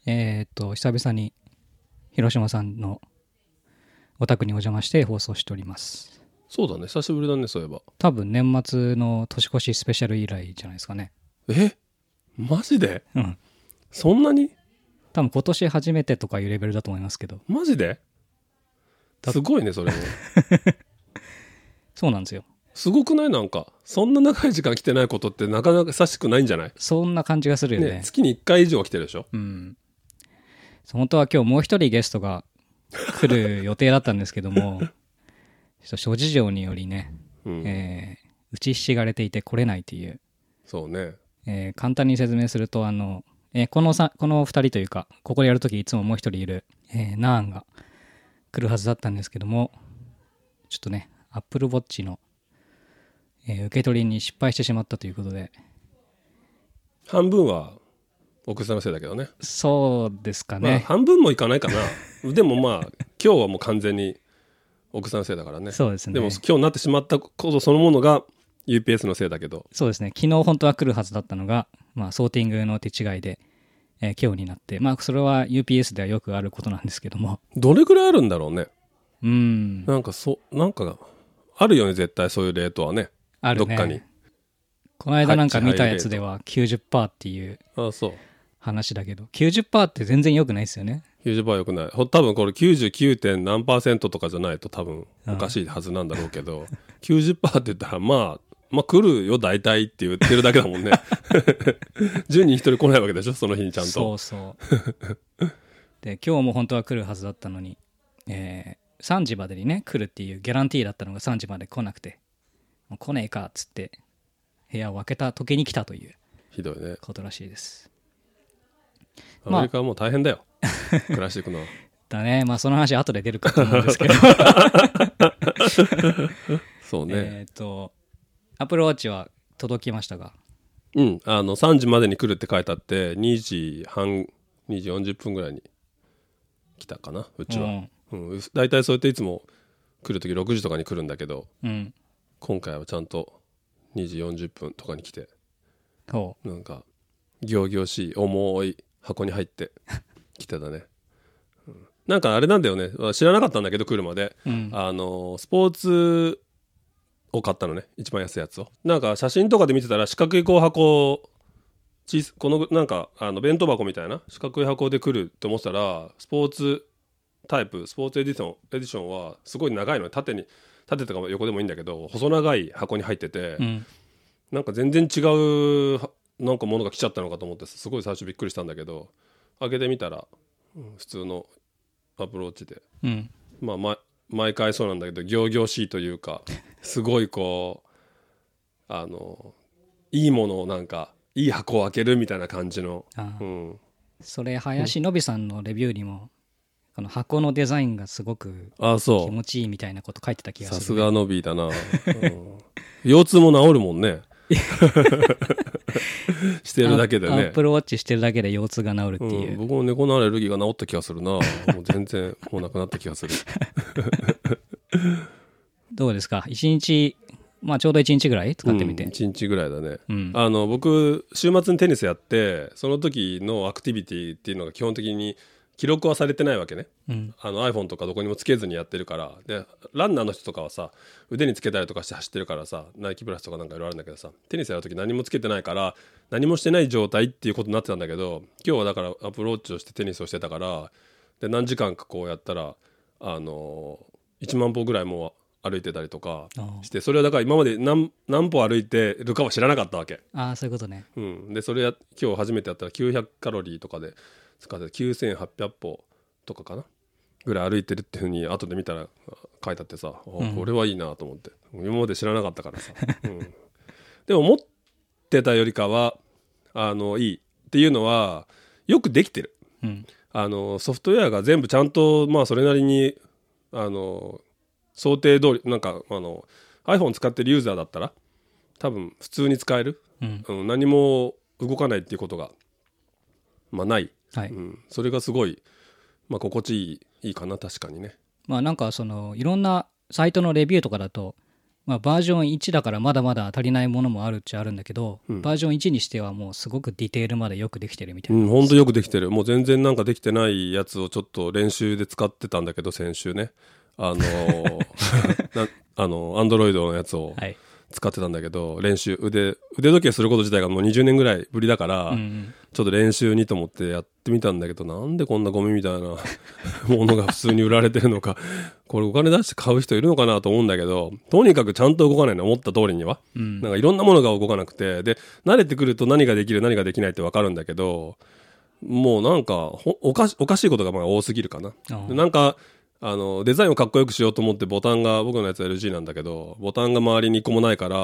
久々に広島さんのお宅にお邪魔して放送しております。 そうだね、久しぶりだね、そういえば。 多分年末の年越しスペシャル以来じゃないですかね。 マジで？ うん。 そんなに？ 多分今年初めてとかいうレベルだと思いますけど。 マジで？すごいね、それも。 そうなんですよ。 すごくない？なんかそんな長い時間来てないことってなかなか久しくないんじゃない？ そんな感じがするよね。 月に1回以上は来てるでしょ。 うん。本当は今日もう一人ゲストが来る予定だったんですけども、ちょっと諸事情によりね、打ちひしがれていて来れないという。 そうね。 簡単に説明するとこの2人というか、ここでやるときいつももう一人いる、ナーンが来るはずだったんですけども、ちょっとね、Apple Watch の、受け取りに失敗してしまったということで。 半分は奥さんのせいだけどね。 そうですかね。 半分もいかないかな。でも今日はもう完全に奥さんのせいだからね。 そうですね。 でも今日になってしまったことそのものが UPS のせいだけど。 そうですね。昨日本当は来るはずだったのが、ソーティングの手違いで、今日になって、それは UPS ではよくあることなんですけども。 どれぐらいあるんだろうね。 なんかあるよね、絶対そういうレートはね。 あるね。どっかに。この間なんか見たやつでは 90% っていう話だけど、90% って全然良くないですよね。 90% 良くない。多分これ 99. 何%とかじゃないと多分おかしいはずなんだろうけど、90% って言ったら来るよ大体って言ってるだけだもんね。10人1人来ないわけでしょ、その日にちゃんと。 そうそうで、今日も本当は来るはずだったのに、3時までにね来るっていうギャランティーだったのが3時まで来なくて、もう来ねえかっつって部屋を開けた時に来たというひどいねことらしいです。 アメリカはもう大変だよ、暮らしていくのは。 だね。その話後で出るかと思うんですけど。 そうね。 Apple Watch は届きましたが。 3時までに来るって書いてあって2時半2時40分ぐらいに来たかな、うちは。だいたいそうやっていつも来るとき6時とかに来るんだけど、今回はちゃんと2時40分とかに来て、なんか仰々しい重い箱に入って来てたね。なんかあれなんだよね、知らなかったんだけど来るまで、スポーツを買ったのね、一番安いやつを。なんか写真とかで見てたら四角い箱、このなんか弁当箱みたいな四角い箱で来るって思ってたら、スポーツタイプ、スポーツエディションはすごい長いのに、縦とか横でもいいんだけど細長い箱に入ってて、なんか全然違うなんかものが来ちゃったのかと思って、すごい最初びっくりしたんだけど、開けてみたら、普通のアプローチで、毎回そうなんだけど仰々しいというか、すごいこういいものをなんかいい箱を開けるみたいな感じの。 それ林のびさんのレビューにもこの箱のデザインがすごく気持ちいいみたいなこと書いてた気がする、ね。 さすがのびだな。腰痛も治るもんね。してるだけでね。 アップルウォッチしてるだけで腰痛が治るっていう。 僕も猫のアレルギーが治った気がするな。もう全然もうなくなった気がする。 どうですか、1日、ちょうど1日ぐらい使ってみて。 1日ぐらいだね。僕週末にテニスやって、その時のアクティビティっていうのが基本的に記録はされてないわけね。iPhone とかどこにもつけずにやってるから。でランナーの人とかはさ、腕につけたりとかして走ってるからさ、ナイキプラスとかなんかいろいろあるんだけどさ、テニスやる時何もつけてないから何もしてない状態っていうことになってたんだけど、今日はだからアプローチをしてテニスをしてたから、で何時間かこうやったら1万歩ぐらいもう歩いてたりとかして、それはだから今まで何歩歩いてるかは知らなかったわけ。 そういうことね。 でそれ今日初めてやったら900カロリーとかで使って9800歩とかかなぐらい歩いてるっていう風に後で見たら書いてあってさ、これはいいなと思って、今まで知らなかったからさ、でも思ってたよりかはいいっていうのはよくできてる。ソフトウェアが全部ちゃんとそれなりに想定通り、なんかiPhone 使ってるユーザーだったら多分普通に使える、何も動かないっていうことがない、それがすごい、心地いいかな。確かにね。 なんかいろんなサイトのレビューとかだとまあ、バージョン1だからまだまだ足りないものもあるっちゃあるんだけど、 うんバージョン1にしてはもうすごくディテールまでよくできてるみたいな、 ほんとよくできてる。もう全然なんかできてないやつをちょっと練習で使ってたんだけど、先週ね。アンドロイドのやつをはい、 使ってたんだけど、練習、腕時計すること自体がもう20年ぐらいぶりだから、ちょっと練習にと思ってやってみたんだけど、なんでこんなゴミみたいなものが普通に売られてるのか、これお金出して買う人いるのかなと思うんだけど、とにかくちゃんと動かないの、思った通りには。なんかいろんなものが動かなくて、で、慣れてくると何ができる、何ができないって分かるんだけど、もうなんかおかしいことがまあ多すぎるかな。でなんか、デザインをかっこよくしようと思ってボタンが、僕のやつは LG なんだけど、ボタンが周りに1個もないから、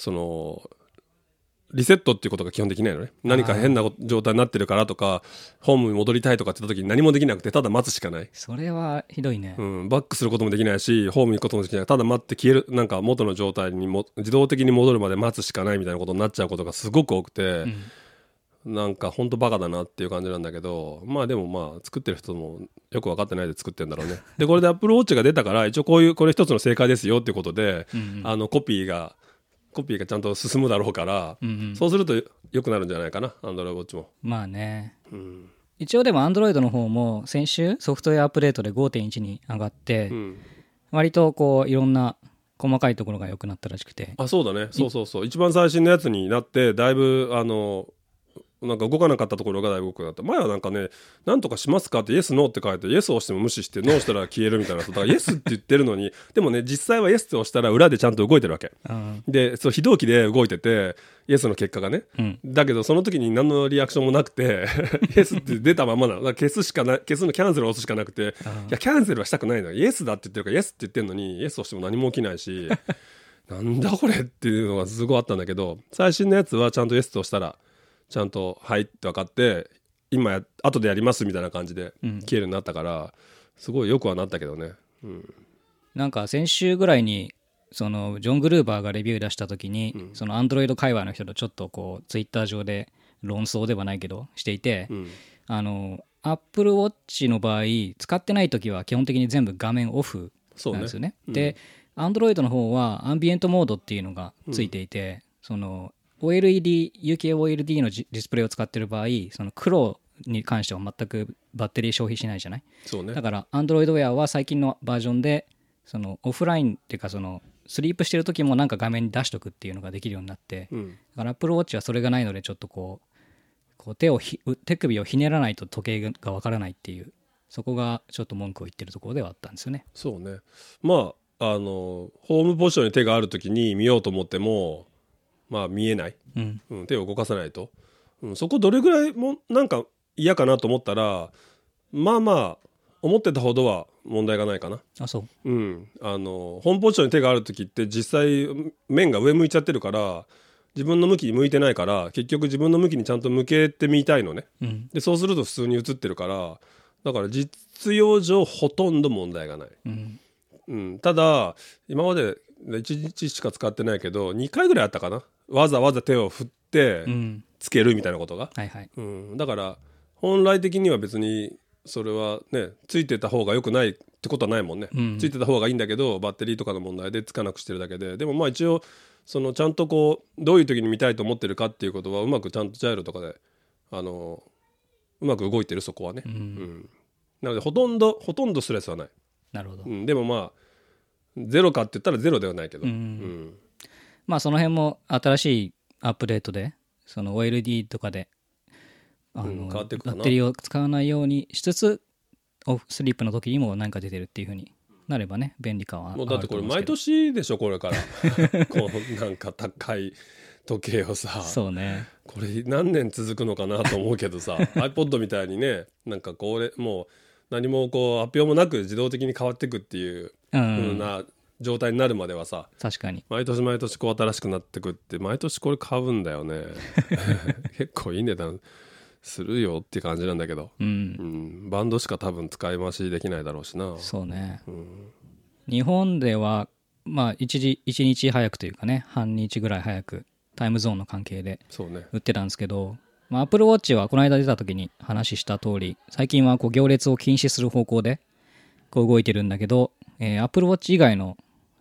リセットっていうことが基本できないのね。何か変な状態になってるからとか、ホームに戻りたいとかって言った時に何もできなくて、ただ待つしかない。 それはひどいね。 バックすることもできないし、ホームに行くこともできない。ただ待って消える、なんか元の状態に自動的に戻るまで待つしかないみたいなことになっちゃうことがすごく多くて、なんかほんとバカだなっていう感じなんだけど、まあでもまあ作ってる人もよく分かってないで作ってるんだろうね。でこれで Apple Watch が出たから、一応これ一つの正解ですよっていうことで、コピーがちゃんと進むだろうから、そうすると良くなるんじゃないかな、Android Watch も。 まあね、一応でも Android の方も先週ソフトウェアアップデートで 5.1 に上がって、割とこういろんな細かいところが良くなったらしくて。 あ、そうだね。そう一番最新のやつになって、だいぶなんか動かなかったところがだいぶ動くなった。前はなんかね、なんとかしますかってイエスノーって書いて、イエスを押しても無視してノーしたら消えるみたいな。だからイエスって言ってるのに、でもね、実際はイエスって押したら裏でちゃんと動いてるわけ。で、非同期で動いてて、イエスの結果がね。だけどその時に何のリアクションもなくて、イエスって出たままなの。だから消すのキャンセルを押すしかなくて、いやキャンセルはしたくないの。イエスだって言ってるからイエスって言ってるのに、イエスを押しても何も起きないし、なんだこれっていうのがすごいあったんだけど、最新のやつはちゃんとイエスと押したら、ちゃんとはいって分かって、後でやりますみたいな感じで消えるようになったから、すごいよくはなったけどね。 なんか先週ぐらいにそのジョン・グルーバーがレビュー出した時に、そのアンドロイド界隈の人とちょっとこうツイッター上で論争ではないけどしていて、アップルウォッチの場合使ってない時は基本的に全部画面オフなんですよね。でアンドロイドの方はアンビエントモードっていうのがついていて、その有機 OLED のディスプレイを使ってる場合、その黒に関しては全くバッテリー消費しないじゃない。 そうね。 だから Android Wear は最近のバージョンでそのオフラインっていうか、そのスリープしてる時もなんか画面に出しとくっていうのができるようになって、だから Apple Watch はそれがないので、ちょっとこう手首をひねらないと時計がわからないっていう、そこがちょっと文句を言ってるところではあったんですよね。 そうね。まあホームポジションに手がある時に見ようと思っても、まあ見えない、手を動かさないと、そこどれぐらいもなんか嫌かなと思ったら、まあ思ってたほどは問題がないかな。 あ、そう。 ホームポジションに手がある時って実際面が上向いちゃってるから、自分の向きに向いてないから、結局自分の向きにちゃんと向けてみたいのね、でそうすると普通に映ってるから、だから実用上ほとんど問題がない、ただ今まで1日しか使ってないけど2回ぐらいあったかな、わざわざ手を振ってつけるみたいなことが、だから本来的には別にそれはね、ついてた方が良くないってことはないもんね、ついてた方がいいんだけど、バッテリーとかの問題でつかなくしてるだけで。でもまあ一応そのちゃんとこうどういう時に見たいと思ってるかっていうことはうまくちゃんとジャイロとかでうまく動いてる、そこはね、なのでほとんどストレスはない。 なるほど、 でもまあゼロかって言ったらゼロではないけど、 まあその辺も新しいアップデートでその OLED とかで変わっていくかな。 バッテリーを使わないようにしつつ、オフスリープの時にも何か出てるっていう風になればね、便利感はあると思うんですけど。 もうだってこれ毎年でしょ、これからこうなんか高い時計をさ、 そうね、 これ何年続くのかなと思うけどさiPod みたいにね、なんかこれもう何もこう発表もなく自動的に変わっていくっていう風な状態になるまではさ、 確かに毎年毎年こう新しくなってくって、毎年これ買うんだよね結構いい値段するよっていう感じなんだけど、バンドしか多分使い回しできないだろうしな。 そうね、日本ではまあ1日早くというかね、半日ぐらい早くタイムゾーンの関係で売ってたんですけど、まあ、Apple Watch はこの間出た時に話した通り、最近はこう行列を禁止する方向でこう動いてるんだけど、Apple Watch 以外の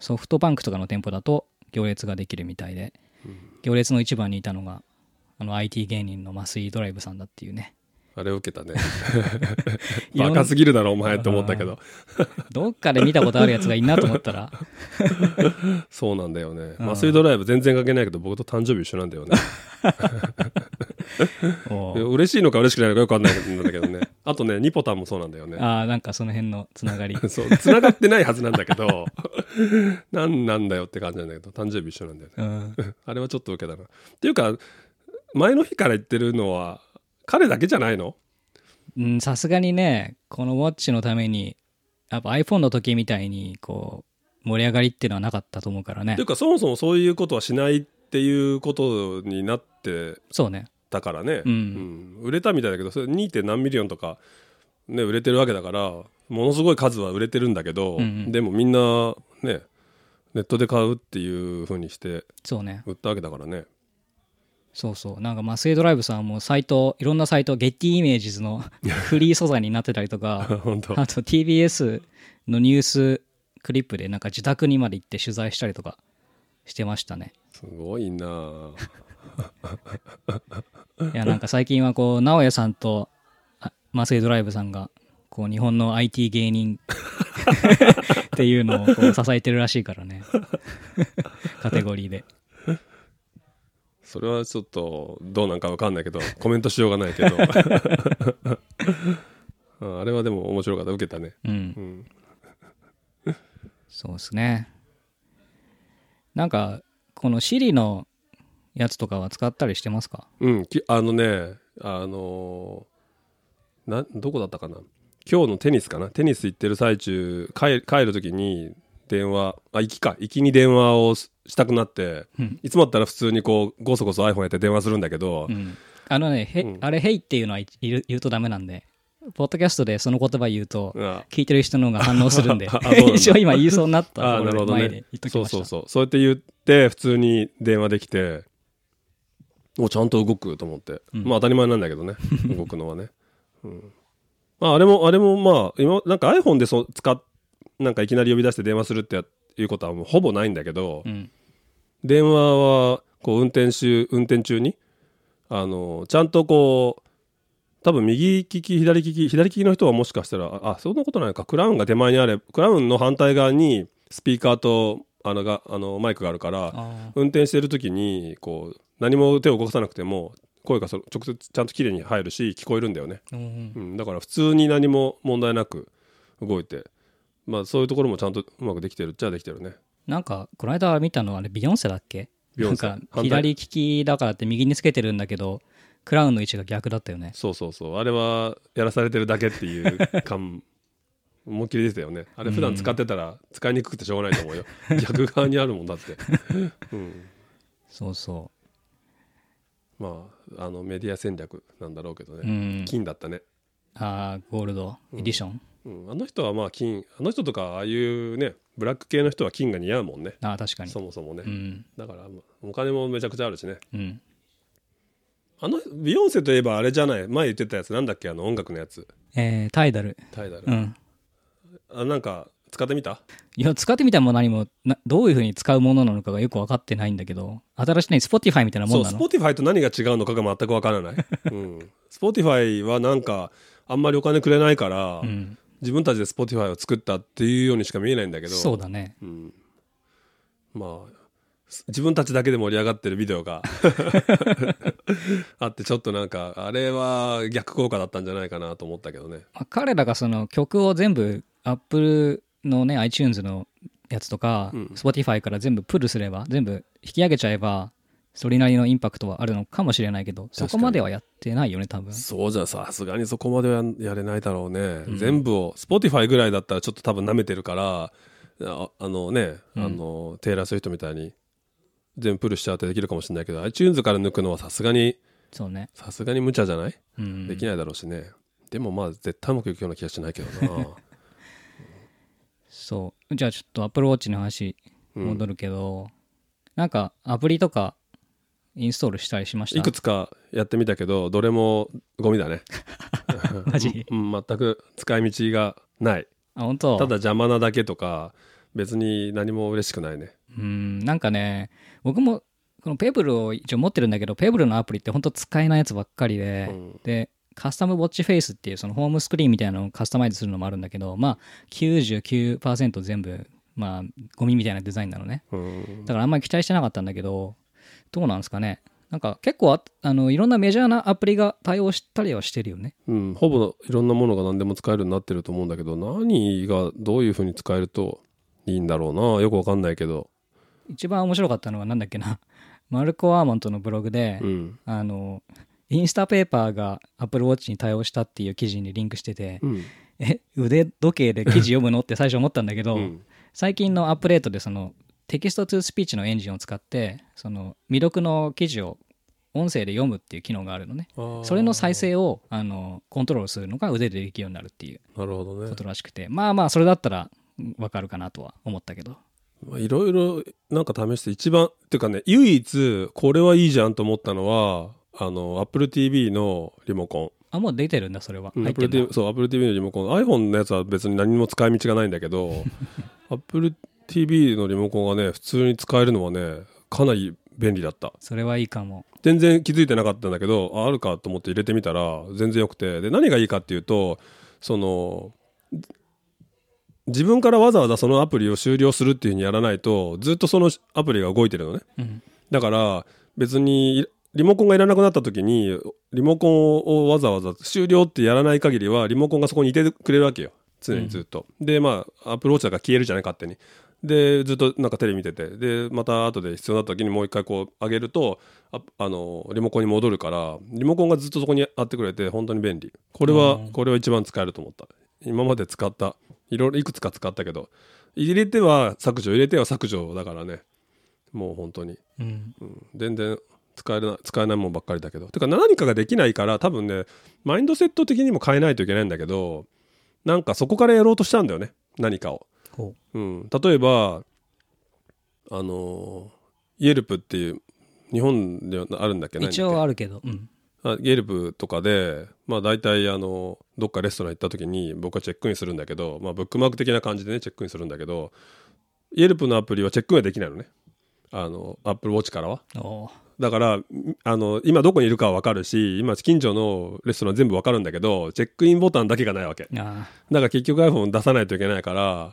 ソフトバンクとかの店舗だと行列ができるみたいで、行列の一番にいたのがIT 芸人の増井ドライブさんだっていうね。 あれ受けたねバカすぎるだろお前って思ったけどどっかで見たことあるやつがいいなと思ったらそうなんだよね。増井ドライブ全然関係ないけど僕と誕生日一緒なんだよね嬉しいのか嬉しくないのかよくわかんないんだけどね。あとねニポタンもそうなんだよね。 なんかその辺のつながりそうつながってないはずなんだけどなんだよって感じなんだけど誕生日一緒なんだよね、あれはちょっと受けたな。っていうか前の日から言ってるのは彼だけじゃないの？ さすがにねこのウォッチのためにやっぱ iPhone の時みたいにこう盛り上がりっていうのはなかったと思うからね。 っていうかそもそもそういうことはしないっていうことになってそうねだからね、売れたみたいだけどそれ 2. 何ミリオンとか、ね、売れてるわけだからものすごい数は売れてるんだけど、でもみんなねネットで買うっていう風にしてそうね売ったわけだからね。 そうなんか増井ドライブさんもサイトいろんなサイトゲッティイメージズのフリー素材になってたりとか本当あと TBS のニュースクリップでなんか自宅にまで行って取材したりとかしてましたね。 すごいないやなんか最近はこう直哉さんと増井ドライブさんがこう日本の IT 芸人っていうのをこう支えてるらしいからねカテゴリーで。 それはちょっとどうなんか分かんないけどコメントしようがないけどあれはでも面白かった受けたね。 そうですね。なんかこの Siri のやつとかは使ったりしてますか？どこだったかな今日のテニスかなテニス行ってる最中帰る時に電話行きに電話をしたくなって、いつもだったら普通にこうゴソゴソ iPhone やって電話するんだけど、あれヘイっていうのは言うとダメなんでポッドキャストでその言葉言うと聞いてる人の方が反応するんで一応今言いそうになったところで前で言っときました。 そうやって言って普通に電話できてちゃんと動くと思って、まあ当たり前なんだけどね動くのはね、まああれもまあ今なんか iPhone でなんかいきなり呼び出して電話するっていうことはもうほぼないんだけど、電話はこう運転中にちゃんとこう多分右利き左利きの人はもしかしたらそんなことないかクラウンが手前にあれクラウンの反対側にスピーカーとマイクがあるから運転してる時にこう何も手を動かさなくても声が直接ちゃんと綺麗に入るし聞こえるんだよね、だから普通に何も問題なく動いて、まあそういうところもちゃんとうまくできてるっちゃできてるね。 なんかこの間見たのはビヨンセだっけ？ なんか左利きだからって右につけてるんだけどクラウンの位置が逆だったよね。 そうあれはやらされてるだけっていう感思いっきりでしたよね。あれ普段使ってたら使いにくくてしょうがないと思うよ逆側にあるもんだってそうまあメディア戦略なんだろうけどね、金だったね。 ゴールドエディション、 あの人はまあ金あの人とかああいうねブラック系の人は金が似合うもんね。 確かにそもそもね、だからお金もめちゃくちゃあるしね、ビヨンセといえばあれじゃない前言ってたやつなんだっけ音楽のやつタイダル、 なんか使ってみた？ いや使ってみたも何もどういう風に使うものなのかがよく分かってないんだけど新しいSpotifyみたいなもんなの？ そう Spotify と何が違うのかが全く分からない、Spotify はなんかあんまりお金くれないから、自分たちで Spotify を作ったっていうようにしか見えないんだけどそうだね、 まあ自分たちだけで盛り上がってるビデオがあってちょっとなんかあれは逆効果だったんじゃないかなと思ったけどね。 彼らがその曲を全部 Apple のね iTunes のやつとか、Spotify から全部プルすれば全部引き上げちゃえばそれなりのインパクトはあるのかもしれないけどそこまではやってないよね多分。 そうじゃさすがにそこまではやれないだろうね、全部を Spotify ぐらいだったらちょっと多分舐めてるからテイラー・スウィフトみたいに全部プルしちゃうってできるかもしれないけど iTunes から抜くのはさすがに無茶じゃない、できないだろうしね。でもまあ絶対うまくいくような気がしないけどなそうじゃあちょっと Apple Watch の話戻るけど、なんかアプリとかインストールしたりしました？ いくつかやってみたけどどれもゴミだねマジ？ 全く使い道がない。 本当？ ただ邪魔なだけとか別に何も嬉しくないね。 なんかね、僕もこのペブルを一応持ってるんだけど、ペブルのアプリって本当使えないやつばっかりで、でカスタムウォッチフェイスっていうそのホームスクリーンみたいなのをカスタマイズするのもあるんだけど、まあ 99% 全部まあゴミみたいなデザインなのね。だからあんまり期待してなかったんだけど、どうなんですかね。なんか結構いろんなメジャーなアプリが対応したりはしてるよね。 ほぼいろんなものが何でも使えるようになってると思うんだけど、何がどういう風に使えるといいんだろうな、よくわかんないけど。 一番面白かったのはなんだっけな、マルコ・アーモントのブログで、インスタペーパーが Apple Watch に対応したっていう記事にリンクしてて、腕時計で記事読むのって最初思ったんだけど、最近のアップデートでそのテキストトゥスピーチのエンジンを使ってその未読の記事を音声で読むっていう機能があるのね。それの再生をコントロールするのが腕でできるようになるっていうことらしくて、まあまあそれだったら分かるかなとは思ったけど、 いろいろなんか試して一番っていうかね、唯一これはいいじゃんと思ったのはApple TV のリモコン。 もう出てるんだそれは。 Apple TV のリモコン、 iPhone のやつは別に何も使い道がないんだけどApple TV のリモコンがね普通に使えるのはねかなり便利だった。 それはいいかも。 全然気づいてなかったんだけど、あるかと思って入れてみたら全然よくて、で何がいいかっていうと、その自分からわざわざそのアプリを終了するっていう風にやらないとずっとそのアプリが動いてるのね、だから別にリモコンがいらなくなった時にリモコンをわざわざ終了ってやらない限りはリモコンがそこにいてくれるわけよ、常にずっと、でまあアップルウォッチだから消えるじゃない勝手に。でずっとなんかテレビ見てて、でまた後で必要になった時にもう一回こう上げるとリモコンに戻るから、リモコンがずっとそこにあってくれて本当に便利。これは一番使えると思った。今まで使ったいろいろいくつか使ったけど、入れては削除入れては削除だからね、もう本当に、全然使えないもんばっかりだけど、てか何かができないから多分ねマインドセット的にも変えないといけないんだけど、なんかそこからやろうとしたんだよね、何かを。例えばイエルプっていう日本であるんだっけ、 一応あるけど、 イエルプとかでまあ大体どっかレストラン行った時に僕はチェックインするんだけど、まあブックマーク的な感じでねチェックインするんだけど、イエルプのアプリはチェックインはできないのね、アップルウォッチからは。だから今どこにいるかは分かるし、今近所のレストラン全部分かるんだけど、チェックインボタンだけがないわけ。だから結局 iPhone 出さないといけないから、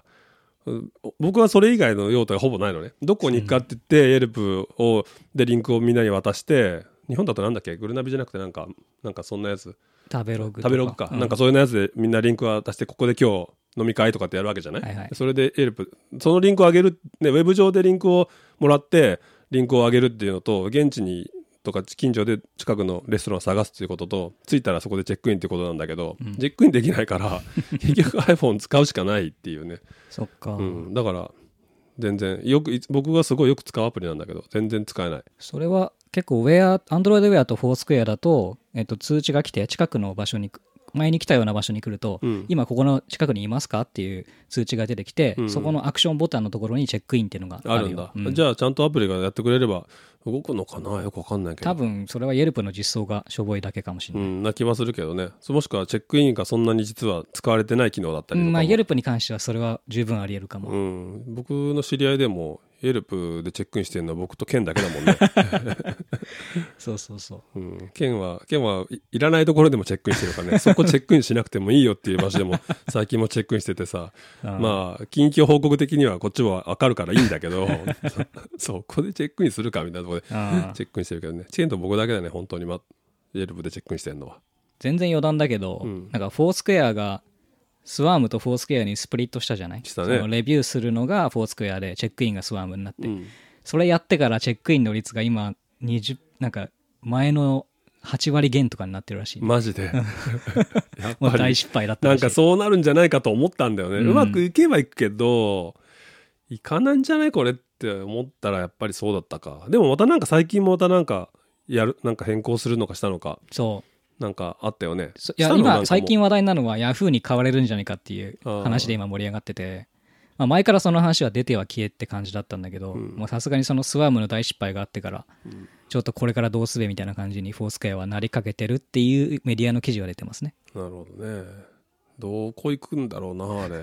僕はそれ以外の用途がほぼないのね。どこに行くかって言ってイエルプでリンクをみんなに渡して、日本だとなんだっけ、グルナビじゃなくてなんかそんなやつ、 食べログか、なんかそういうやつでみんなリンクを渡して、ここで今日飲み会とかってやるわけじゃない、それでイエルプそのリンクを上げる、ね、ウェブ上でリンクをもらってリンクを上げるっていうのと、現地にとか近所で近くのレストランを探すっていうことと、着いたらそこでチェックインっていうことなんだけど、チェックインできないから結局 iPhone 使うしかないっていうね。 そっか、 だから全然僕がすごいよく使うアプリなんだけど全然使えない。 それは結構Android ウェアとフォースクエアだと、通知が来て近くの場所に前に来たような場所に来ると、今ここの近くにいますかっていう通知が出てきて、そこのアクションボタンのところにチェックインっていうのがあるよ。 あるんだ、じゃあちゃんとアプリがやってくれれば動くのかな、よくわかんないけど。 多分それはイエルプの実装がしょぼいだけかもしれない、 な気はするけどね。もしくはチェックインがそんなに実は使われてない機能だったりとかも、 イエルプに関してはそれは十分ありえるかも、 僕の知り合いでもイエルプでチェックインしてるのは僕とケンだけだもんねそうそうそう、 ケンはいらないところでもチェックインしてるからねそこチェックインしなくてもいいよっていう場所でも最近もチェックインしててさまあ近況報告的にはこっちは分かるからいいんだけどそこでチェックインするかみたいなところでチェックインしてるけどね。ケンと僕だけだね本当に、イエルプでチェックインしてるのは。 全然余談だけど、なんかフォースクエアがスワームとフォースクエアにスプリットしたじゃない。 したね。 そのレビューするのがフォースクエアでチェックインがスワームになって、それやってからチェックインの率が今なんか前の8割減とかになってるらしい、 マジでやっぱもう大失敗だったらしい。 なんかそうなるんじゃないかと思ったんだよね、うまくいけばいくけどいかないんじゃないこれって思ったらやっぱりそうだったか。でもまたなんか最近もまたなんか変更するのかしたのか、そうなんかあったよね。 いや今最近話題なのはヤフーに買われるんじゃないかっていう話で今盛り上がってて、前からその話は出ては消えって感じだったんだけど、もうさすがにそのスワームの大失敗があってから、ちょっとこれからどうすべみたいな感じにフォースクエアはなりかけてるっていうメディアの記事が出てますね。 なるほどね。どこ行くんだろうなあれ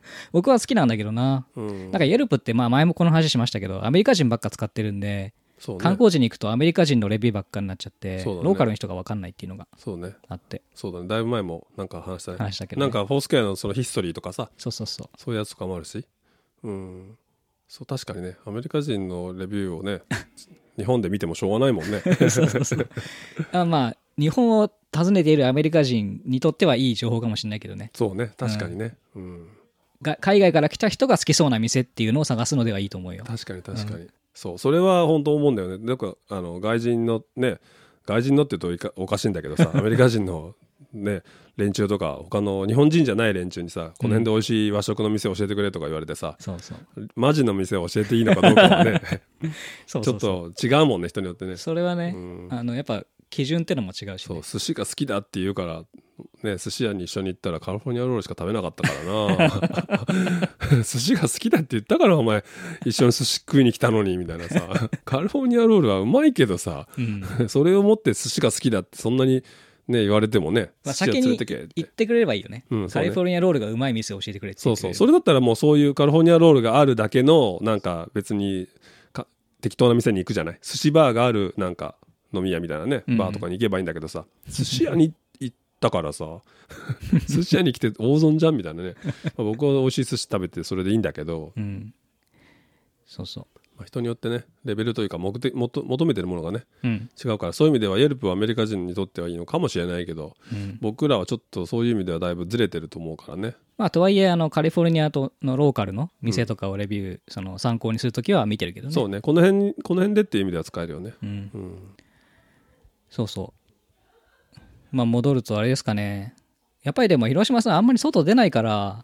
僕は好きなんだけどな。 うんなんか Yelp ってまあ前もこの話しましたけど、アメリカ人ばっか使ってるんで、 そうね観光地に行くとアメリカ人のレビューばっかになっちゃって、 そうだねローカルの人が分かんないっていうのがそうねあって、 そうだね、だいぶ前もなんか話したね。 話したけどねなんかフォースケアのそのヒストリーとかさ、 そうそうそう。 そういうやつとかもあるし、そう確かにね、アメリカ人のレビューをね日本で見てもしょうがないもんね。 そうそうそうまあ日本を訪ねているアメリカ人にとってはいい情報かもしれないけどね。 そうね、確かにね、 海外から来た人が好きそうな店っていうのを探すのではいいと思うよ。 確かに確かに、そうそれは本当思うんだよね。なんか外人のって言うとおかしいんだけどさアメリカ人のね連中とか他の日本人じゃない連中にさ、この辺で美味しい和食の店教えてくれとか言われてさ、 そうそうマジの店を教えていいのかどうかはねそうそうそうちょっと違うもんね、人によってね。 それはね、やっぱ基準ってのも違うし、ね、 そう寿司が好きだって言うからね、寿司屋に一緒に行ったらカリフォルニアロールしか食べなかったからな寿司が好きだって言ったからお前一緒に寿司食いに来たのにみたいなさカリフォルニアロールはうまいけどさ、それをもって寿司が好きだってそんなにね言われてもね、 まあ、 寿司屋先に連れてけって言ってくれればいいよね、 そうねカリフォルニアロールがうまい店を教えてくれって言ってくれる。 そうそう、それだったらもうそういうカリフォルニアロールがあるだけのなんか別に適当な店に行くじゃない、寿司バーがあるなんか飲み屋みたいなね、バーとかに行けばいいんだけどさ、寿司屋に行ったからさ寿司屋に来て大損じゃんみたいなね僕は美味しい寿司食べてそれでいいんだけど、 そうそう、 人によってねレベルというか求めてるものがね、 うん違うから、そういう意味ではイェルプはアメリカ人にとってはいいのかもしれないけど、僕らはちょっとそういう意味ではだいぶずれてると思うからね。 まあとはいえカリフォルニアのローカルの店とかをレビュー、その参考にするときは見てるけどね。 そうね、この辺でっていう意味では使えるよね。 そうそう。まあ戻るとあれですかね。やっぱりでも広島さんあんまり外出ないから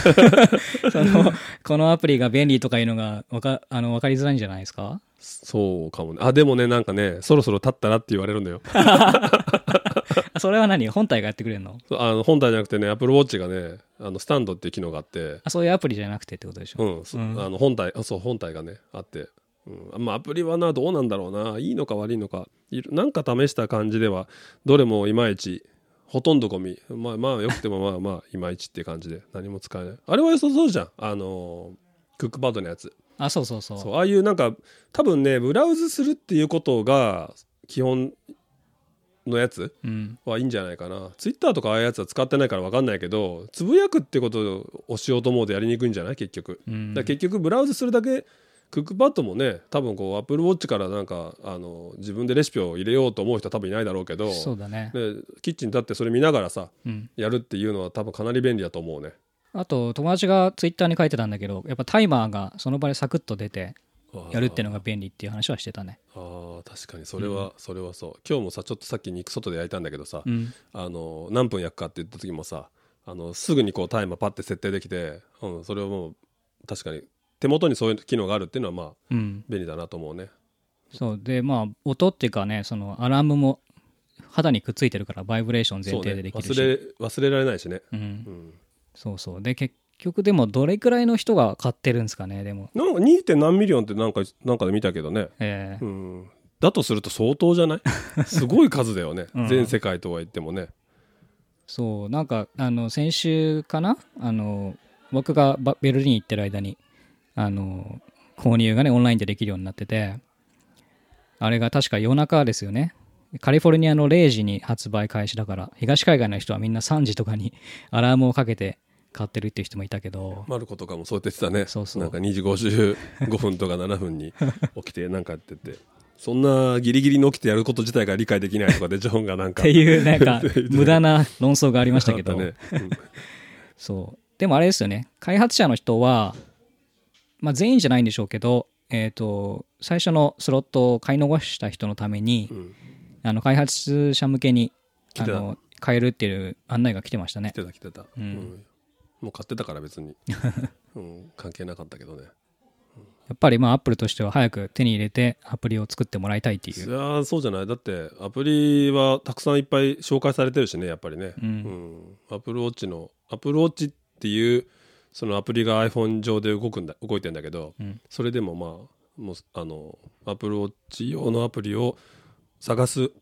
このアプリが便利とかいうのが分かりづらいんじゃないですか。 そうかもね。あ、でもね、なんかね、そろそろ経ったらって言われるんだよそれは何、本体がやってくれるの？ 本体じゃなくてね、Apple Watch がねスタンドっていう機能があって、 そういうアプリじゃなくてってことでしょ。 本体がねあって、まあアプリはどうなんだろうな、いいのか悪いのか、なんか試した感じではどれもいまいち、ほとんどゴミ、まあよくてもまあいまいちっていう感じで何も使えない。あれは良さそうじゃん、クックパッドのやつ。 そうそうそう。 ああいうなんか多分ねブラウズするっていうことが基本のやつはいいんじゃないかな。ツイッターとかああいうやつは使ってないから分かんないけど、つぶやくってことをしようと思うとやりにくいんじゃない結局、だから結局ブラウズするだけ。クックパッドもね多分こう Apple Watch からなんか自分でレシピを入れようと思う人は多分いないだろうけど、 そうだね。 でキッチンに立ってそれ見ながらさ、やるっていうのは多分かなり便利だと思うね。 あと友達がツイッターに書いてたんだけど、やっぱタイマーがその場でサクッと出てやるっていうのが便利っていう話はしてたね。 確かにそれはそう。今日もさちょっとさっき肉外で焼いたんだけどさ、何分焼くかって言った時もさすぐにこうタイマーパッて設定できて、それをもう確かに手元にそういう機能があるっていうのはまあ、便利だなと思うね。そうで、まあ音っていうかね、そのアラームも肌にくっついてるからバイブレーション前提でできるし、 忘れられないしね。 そうそう。で結局でもどれくらいの人が買ってるんですかね。でもなんか 2. 何ミリオンってなんかで見たけどね、だとすると相当じゃないすごい数だよね、全世界とは言ってもね。そうなんか先週かな、僕がベルリン行ってる間に購入がねオンラインでできるようになってて、あれが確か夜中ですよね。カリフォルニアの0時に発売開始だから、東海岸の人はみんな3時とかにアラームをかけて買ってるっていう人もいたけど、 マルコとかもそうやって言ってたね。 そうなんか2時55分とか7分に起きてなんかやっててそんなギリギリに起きてやること自体が理解できないとかでジョンがなんかっていうなんか無駄な論争がありましたけど、 ね、 そうでもあれですよね、開発者の人は全員じゃないんでしょうけど、最初のスロットを買い逃した人のために、開発者向けに買えるっていう案内が来てましたね。 来てた、もう買ってたから別に、関係なかったけどね。 やっぱりアップルとしては早く手に入れてアプリを作ってもらいたいっていう。 いやそうじゃない、だってアプリはたくさんいっぱい紹介されてるしね、やっぱりね。アップルウォッチっていうそのアプリが iPhone 上で動いてんだけど、それでももうアップルウォッチ用のアプリを探す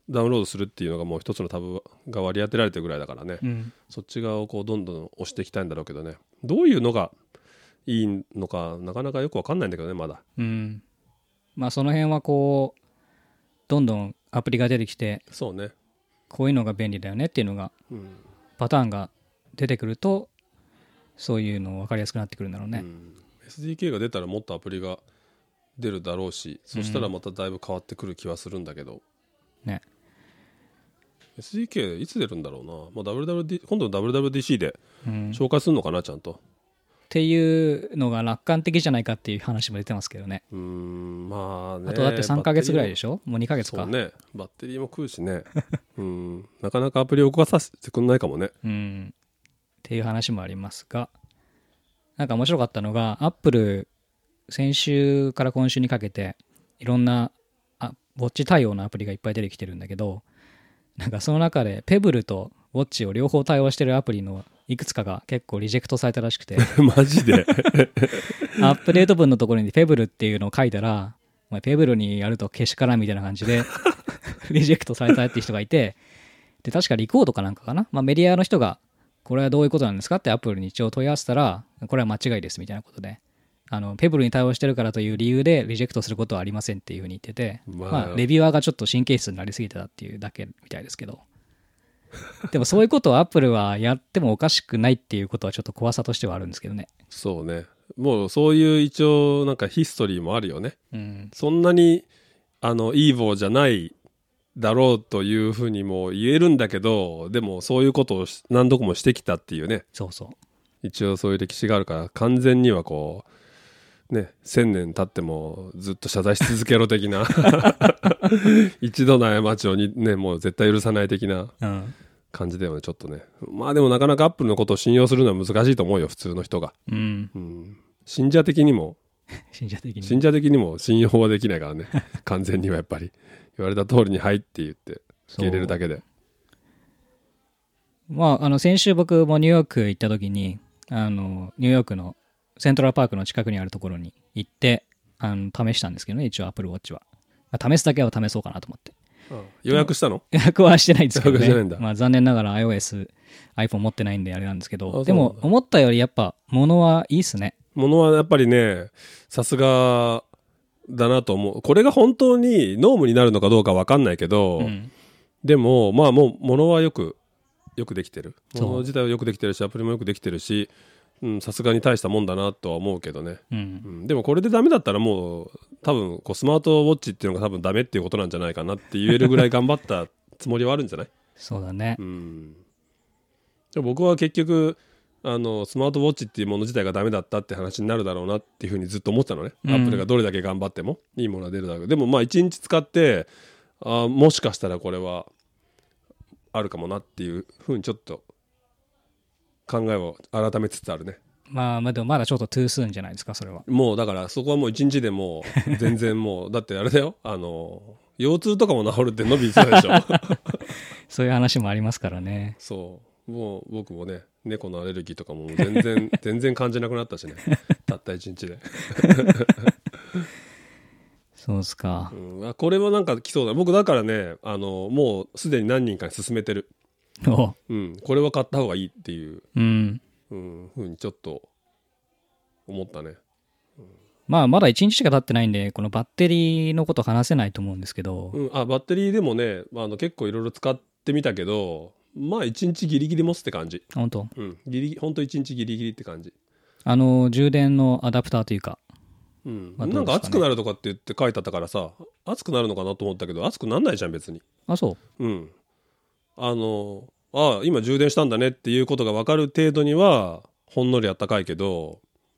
ダウンロードするっていうのがもう一つのタブが割り当てられてるぐらいだからね、 うん、 そっち側をこうどんどん押していきたいんだろうけどね、どういうのがいいのかなかなかよく分かんないんだけどねまだ。 うん、まあその辺はこうどんどんアプリが出てきて、 そうね、 こういうのが便利だよねっていうのが、 うん、 パターンが出てくるとそういうの分かりやすくなってくるんだろうね。 SDK が出たらもっとアプリが出るだろうし、そしたらまただいぶ変わってくる気はするんだけど、 ね、 SDK いつ出るんだろうな、まあ、今度の WWDC で紹介するのかな、ちゃんと。 っていうのが楽観的じゃないかっていう話も出てますけどね。 まあね、 あとだって3ヶ月ぐらいでしょ、もう2ヶ月か。 そうね、バッテリーも食うしねなかなかアプリを動かさせてくんないかもね。 っていう話もありますが、なんか面白かったのが、アップル先週から今週にかけていろんなウォッチ対応のアプリがいっぱい出てきてるんだけど、なんかその中でペブルとウォッチを両方対応してるアプリのいくつかが結構リジェクトされたらしくてマジでアップデート文のところにペブルっていうのを書いたら、お前ペブルにやるとけしからんみたいな感じでリジェクトされたっていう人がいて、で確かリコードかなんかかな、メディアの人がこれはどういうことなんですかってアップルに一応問い合わせたら、これは間違いですみたいなことで、ペブルに対応してるからという理由でリジェクトすることはありませんっていうふうに言ってて、レビュアーがちょっと神経質になりすぎてたっていうだけみたいですけどでもそういうことをアップルはやってもおかしくないっていうことはちょっと怖さとしてはあるんですけどね。 そうね、もうそういう一応なんかヒストリーもあるよね、そんなにイーボーじゃないだろうというふうにも言えるんだけど、でもそういうことを何度もしてきたっていうね。 そうそう、 一応そういう歴史があるから、完全にはこうね、1000年経ってもずっと謝罪し続けろ的な一度の過ちをねもう絶対許さない的な感じだよね、ちょっとね。まあでもなかなかアップルのことを信用するのは難しいと思うよ、普通の人が。信者的にも信者的にも信用はできないからね完全にはやっぱり言われた通りにはいって言って受け入れるだけで。 先週僕もニューヨーク行った時にニューヨークのセントラルパークの近くにあるところに行って試したんですけどね、一応 Apple Watch は、試すだけは試そうかなと思って。 予約したの？ 予約はしてないんですけどね。 残念ながら iPhone 持ってないんであれなんですけど、でも思ったよりやっぱ物はいいっすね。 物はやっぱりね、さすがだなと思う。これが本当にノームになるのかどうか分かんないけど、でもまあもう物はよくできてる。物自体はよくできてるし、アプリもよくできてるし、さすがに大したもんだなとは思うけどね、でもこれでダメだったらもう多分こうスマートウォッチっていうのが多分ダメっていうことなんじゃないかなって言えるぐらい頑張ったつもりはあるんじゃない？ そうだね。 でも僕は結局スマートウォッチっていうもの自体がダメだったって話になるだろうなっていうふうにずっと思ってたのね、アップルがどれだけ頑張ってもいいものが出るだろう。でもまあ1日使ってもしかしたらこれはあるかもなっていうふうにちょっと考えを改めつつあるね。 でもまだちょっとトゥースーンじゃないですか、それは。 もうだからそこはもう1日でもう全然もうだってあれだよ、腰痛とかも治るって伸びてたでしょそういう話もありますからね。 そうもう僕もね、猫のアレルギーとかも全然感じなくなったしねたった1日でそうっすか、 これはなんか来そうだ。僕だからねもうすでに何人かに勧めてる。これは買った方がいいっていう、ふうにちょっと思ったね。 まだ1日しか経ってないんでこのバッテリーのこと話せないと思うんですけど、 バッテリーでもね結構いろいろ使ってみたけど、まあ1日ギリギリ持つって感じ。本当？本当1日ギリギリって感じ。 充電のアダプターというか、 なんか熱くなるとかって言って書いてあったからさ、熱くなるのかなと思ったけど熱くなんないじゃん別に。 そう。 今充電したんだねっていうことが分かる程度にはほんのりあったかいけど、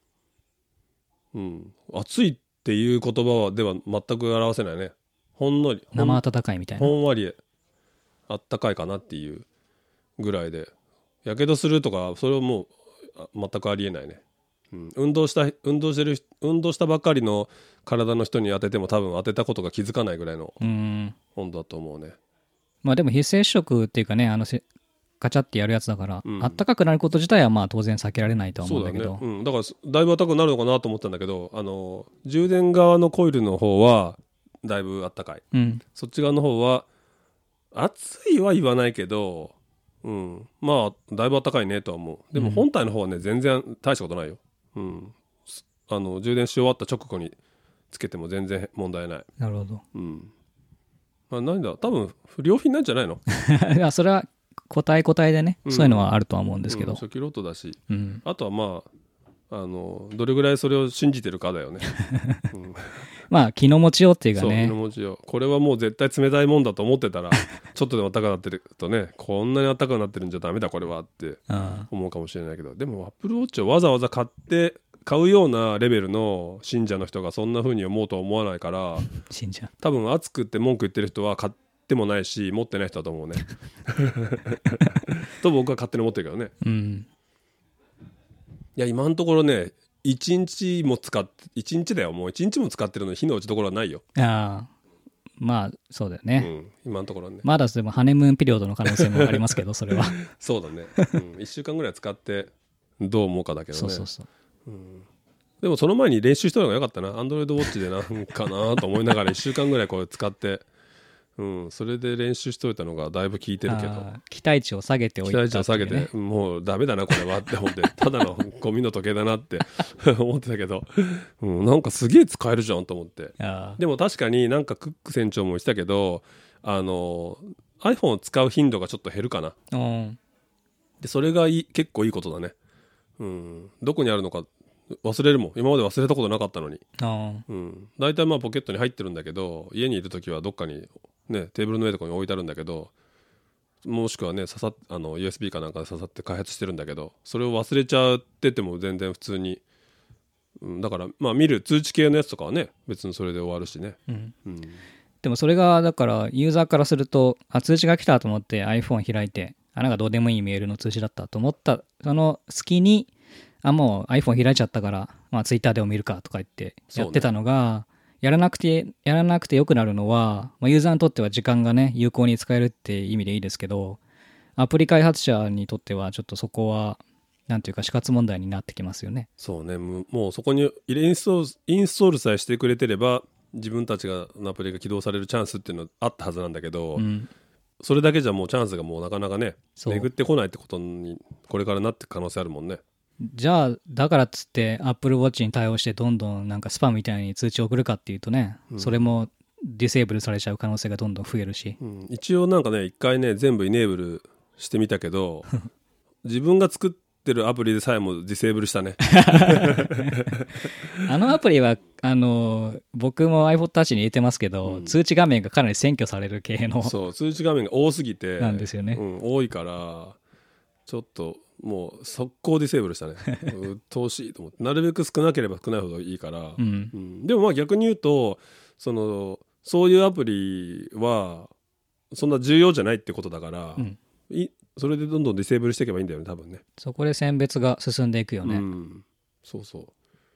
熱いっていう言葉では全く表せないね。ほんのり生温かいみたいな、 ほんわりあったかいかなっていうぐらいで、やけどするとかそれはもう全くありえないね。運動したばっかりの体の人に当てても多分当てたことが気づかないぐらいの温度だと思うね。 でも非接触っていうかね、ガチャってやるやつだから、あったかくなること自体は当然避けられないとは思うんだけど、 だからだいぶ暖かくなるのかなと思ったんだけど、充電側のコイルの方はだいぶあったかい、そっち側の方は暑いは言わないけど、うん、まあだいぶ暖かいねとは思う。でも本体の方はね、全然大したことないよ。うん、充電し終わった直後につけても全然問題ない。 なるほど。 うん。まあ、何だ多分不良品なんじゃないの。 いや、それは個体個体でね、そういうのはあるとは思うんですけど。 初期ロットだし、 うん、 あとはまあどれぐらいそれを信じてるかだよね。うん、 まあ気の持ちよっていうかね。 そう気の持ちよ。これはもう絶対冷たいもんだと思ってたらちょっとでも暖かくなってるとね、こんなに暖かくなってるんじゃダメだこれはって思うかもしれないけど、でも Apple Watch をわざわざ買うようなレベルの信者の人がそんな風に思うとは思わないから、 信者多分暑くって文句言ってる人は買ってもないし持ってない人だと思うねと僕は勝手に思ってるけどね。 うん、 いや今のところね1日も使って1日だよ、もう1日も使ってるのに火の打ちどころはないよ。 ああ、まあそうだよね、 今のところね。 まだでもハネムーンピリオドの可能性もありますけどそれはそうだね、1週間ぐらい使ってどう思うかだけどね。 そう、 でもその前に練習したのが良かったな。Android Watch でなんかなと思いながら1週間ぐらいこう使って、それで練習しといたのがだいぶ効いてるけど、 期待値を下げておいたっていう、ね、 期待値を下げてもうダメだなこれはって思ってただのゴミの時計だなって思ってたけど、なんかすげえ使えるじゃんと思って。でも確かになんかクック船長も言ってたけどiPhone を使う頻度がちょっと減るかな。でそれが結構いいことだね。どこにあるのか忘れるもん。今まで忘れたことなかったのに。大体まあポケットに入ってるんだけど、家にいる時はどっかにねテーブルの上とかに置いてあるんだけど、もしくはねUSB かなんかで刺さって開発してるんだけど、それを忘れちゃってても全然普通に、だからまあ見る通知系のやつとかはね別にそれで終わるしね。 でもそれがだからユーザーからすると通知が来たと思って iPhone 開いてなんかどうでもいいメールの通知だったと思ったその隙にもう iPhone 開いちゃったから、まあ、Twitter でも見るかとか言ってやってたのが、やらなくてよくなるのは、まあ、ユーザーにとっては時間がね有効に使えるって意味でいいですけど、アプリ開発者にとってはちょっとそこはなんていうか死活問題になってきますよね。 そうね、もうそこにインストールさえしてくれてれば自分たちのアプリが起動されるチャンスっていうのはあったはずなんだけど、それだけじゃもうチャンスがもうなかなかね巡ってこないってことにこれからなっていく可能性あるもんね。 じゃあだからっつって Apple Watch に対応してどんどんなんかスパムみたいに通知を送るかっていうとね、それもディセーブルされちゃう可能性がどんどん増えるし、 一応なんかね一回ね全部イネーブルしてみたけど自分が作ってるアプリでさえもディセーブルしたねあのアプリは僕も iPod Touch に入れてますけど、通知画面がかなり占拠される系のそう通知画面が多すぎてなんですよね、 多いからちょっともう速攻ディセーブルしたねうっとうしいと思って、なるべく少なければ少ないほどいいから、でもまあ逆に言うとそういうアプリはそんな重要じゃないってことだから、それでどんどんディセーブルしていけばいいんだよね多分ね。 そこで選別が進んでいくよね、 そう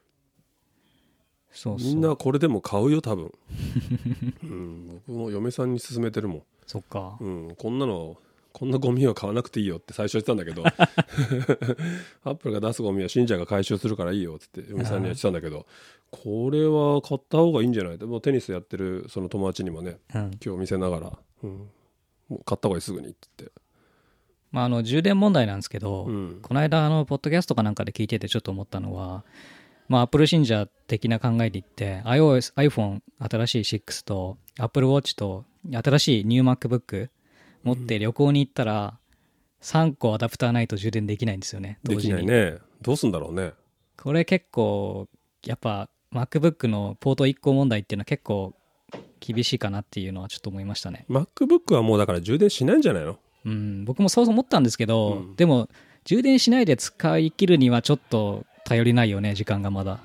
みんなこれでも買うよ多分僕も嫁さんに勧めてるもん。 そっか、 こんなゴミは買わなくていいよって最初言ってたんだけどアップルが出すゴミは信者が回収するからいいよって嫁さんには言ってたんだけど、これは買った方がいいんじゃない。でもテニスやってるその友達にもね、今日見せながら、もう買った方がいいすぐにって言って、 まあ、充電問題なんですけど、この間ポッドキャストかなんかで聞いててちょっと思ったのは、まあ、Apple 信者的な考えで言って iPhone 新しい6と Apple Watch と新しいニュー MacBook 持って旅行に行ったら3個アダプターないと充電できないんですよね。 できないね。どうすんだろうね。 これ結構やっぱ MacBook のポート1個問題っていうのは結構厳しいかなっていうのはちょっと思いましたね。 MacBook はもうだから充電しないんじゃないの。 僕もそう思ったんですけど、でも充電しないで使い切るにはちょっと頼りないよね、時間がまだ。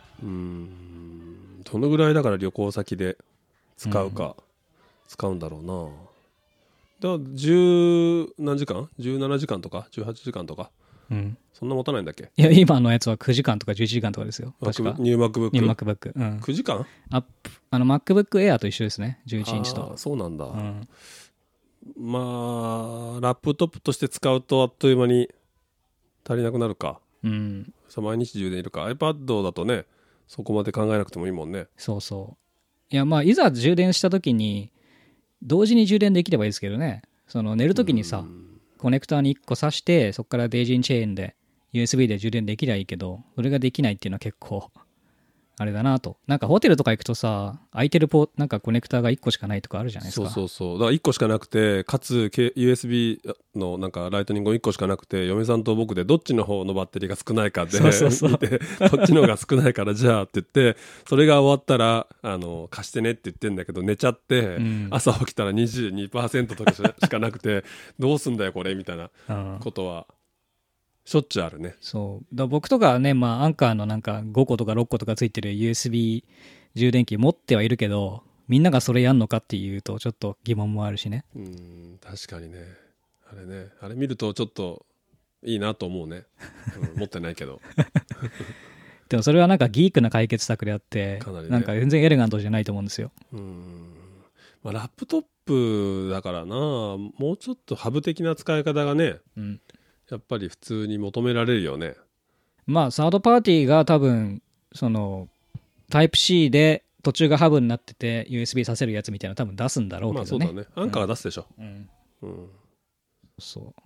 どのぐらいだから旅行先で使うか、使うんだろうな。だから10何時間 ?17 時間とか18時間とか、そんな持たないんだっけ。 いや今のやつは9時間とか11時間とかですよ確か。 ニュー MacBook、 9時間 MacBook Air と一緒ですね、11インチと。 そうなんだ、まあラップトップとして使うとあっという間に足りなくなるか。毎日充電いるか。 iPad だとねそこまで考えなくてもいいもんね。 そうそう。いやまあいざ充電した時に同時に充電できればいいですけどね。その寝るときにさ、コネクターに1個挿してそこからデイジーチェーンで USB で充電できりゃいいけど、それができないっていうのは結構あれだなと。なんかホテルとか行くとさ、空いてるなんかコネクターが1個しかないとかあるじゃないですか。 そうだから1個しかなくて、かつ USB のなんかライトニング1個しかなくて、嫁さんと僕でどっちの方のバッテリーが少ないかで見て、こっちの方が少ないからじゃあって言って、それが終わったら貸してねって言ってんだけど寝ちゃって、朝起きたら 22% とかしかなくてどうすんだよこれみたいなことはしょっちゅうあるね。 そうだ僕とかはね、まあアンカーのなんか5個とか6個とかついてる USB 充電器持ってはいるけど、みんながそれやんのかっていうとちょっと疑問もあるしね。 確かにね。あれ見るとちょっといいなと思うね、持ってないけどでもそれはなんかギークな解決策であって、かなりね、なんか全然エレガントじゃないと思うんですよ。 まあ、ラップトップだからな、もうちょっとハブ的な使い方がね、やっぱり普通に求められるよね。 まあサードパーティーが多分そのタイプ C で途中がハブになってて USB させるやつみたいなの多分出すんだろうけどね。まあそうだね、アンカーが出すでしょ。 そう